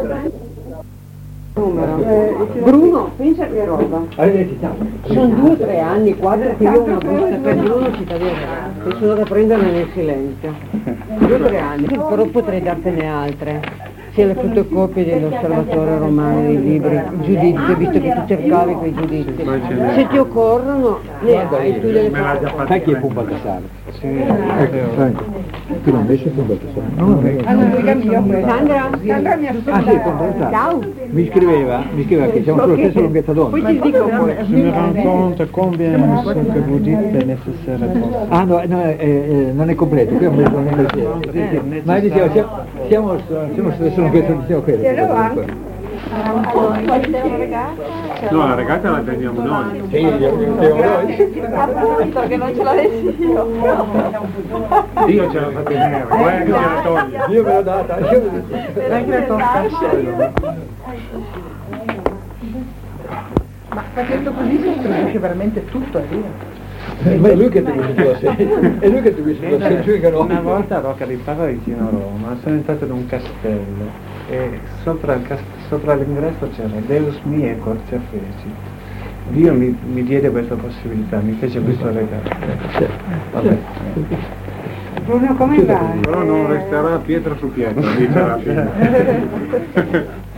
A: Bruno, pensa che roba.
C: Arrivederci, ciao.
A: Sono 2 o 3 anni, 4 che io ho una busta per Bruno città del ragazzo, sono andata a prenderla nel silenzio. 2 o 3 anni, però potrei dartene altre. Sia le fotocopie dell'Osservatore Romano, dei libri, giudizi, visto che tu cercavi quei giudizi. Se ti occorrono, ne hai tu delle foto.
C: Sai chi è Pum Baldassare? Sì, ecco. Tu non messo Pum Baldassare? No,
A: Sandra mi ha
C: ciao. Mi scriveva che siamo sulla stessa lunghezza d'onda.
A: Poi ti dico poi.
G: Je me rends compte combien ce que vous dites est nécessaire pour ça.
C: Ah no, non è completo, qui ma diceva siamo sulla stessa lunghezza di quello.
F: No, la regata la teniamo noi.
C: Sì,
D: Appunto, che non ce l'avessi io.
F: Dio ce la fa tenere, guarda che ce la toglie.
C: Io me l'ho data,
B: Ma facendo così si introduce veramente tutto a Dio.
C: Ma è lui che ti è lui che ti
G: Una volta a Rocca di Pava vicino a Roma sono entrato in un castello e sopra l'ingresso c'era Deus mie corcia feci. Dio mi diede questa possibilità, mi fece questo regalo. Vabbè.
H: Bruno, come va?
F: Però non resterà pietra su pietra, dice alla fine.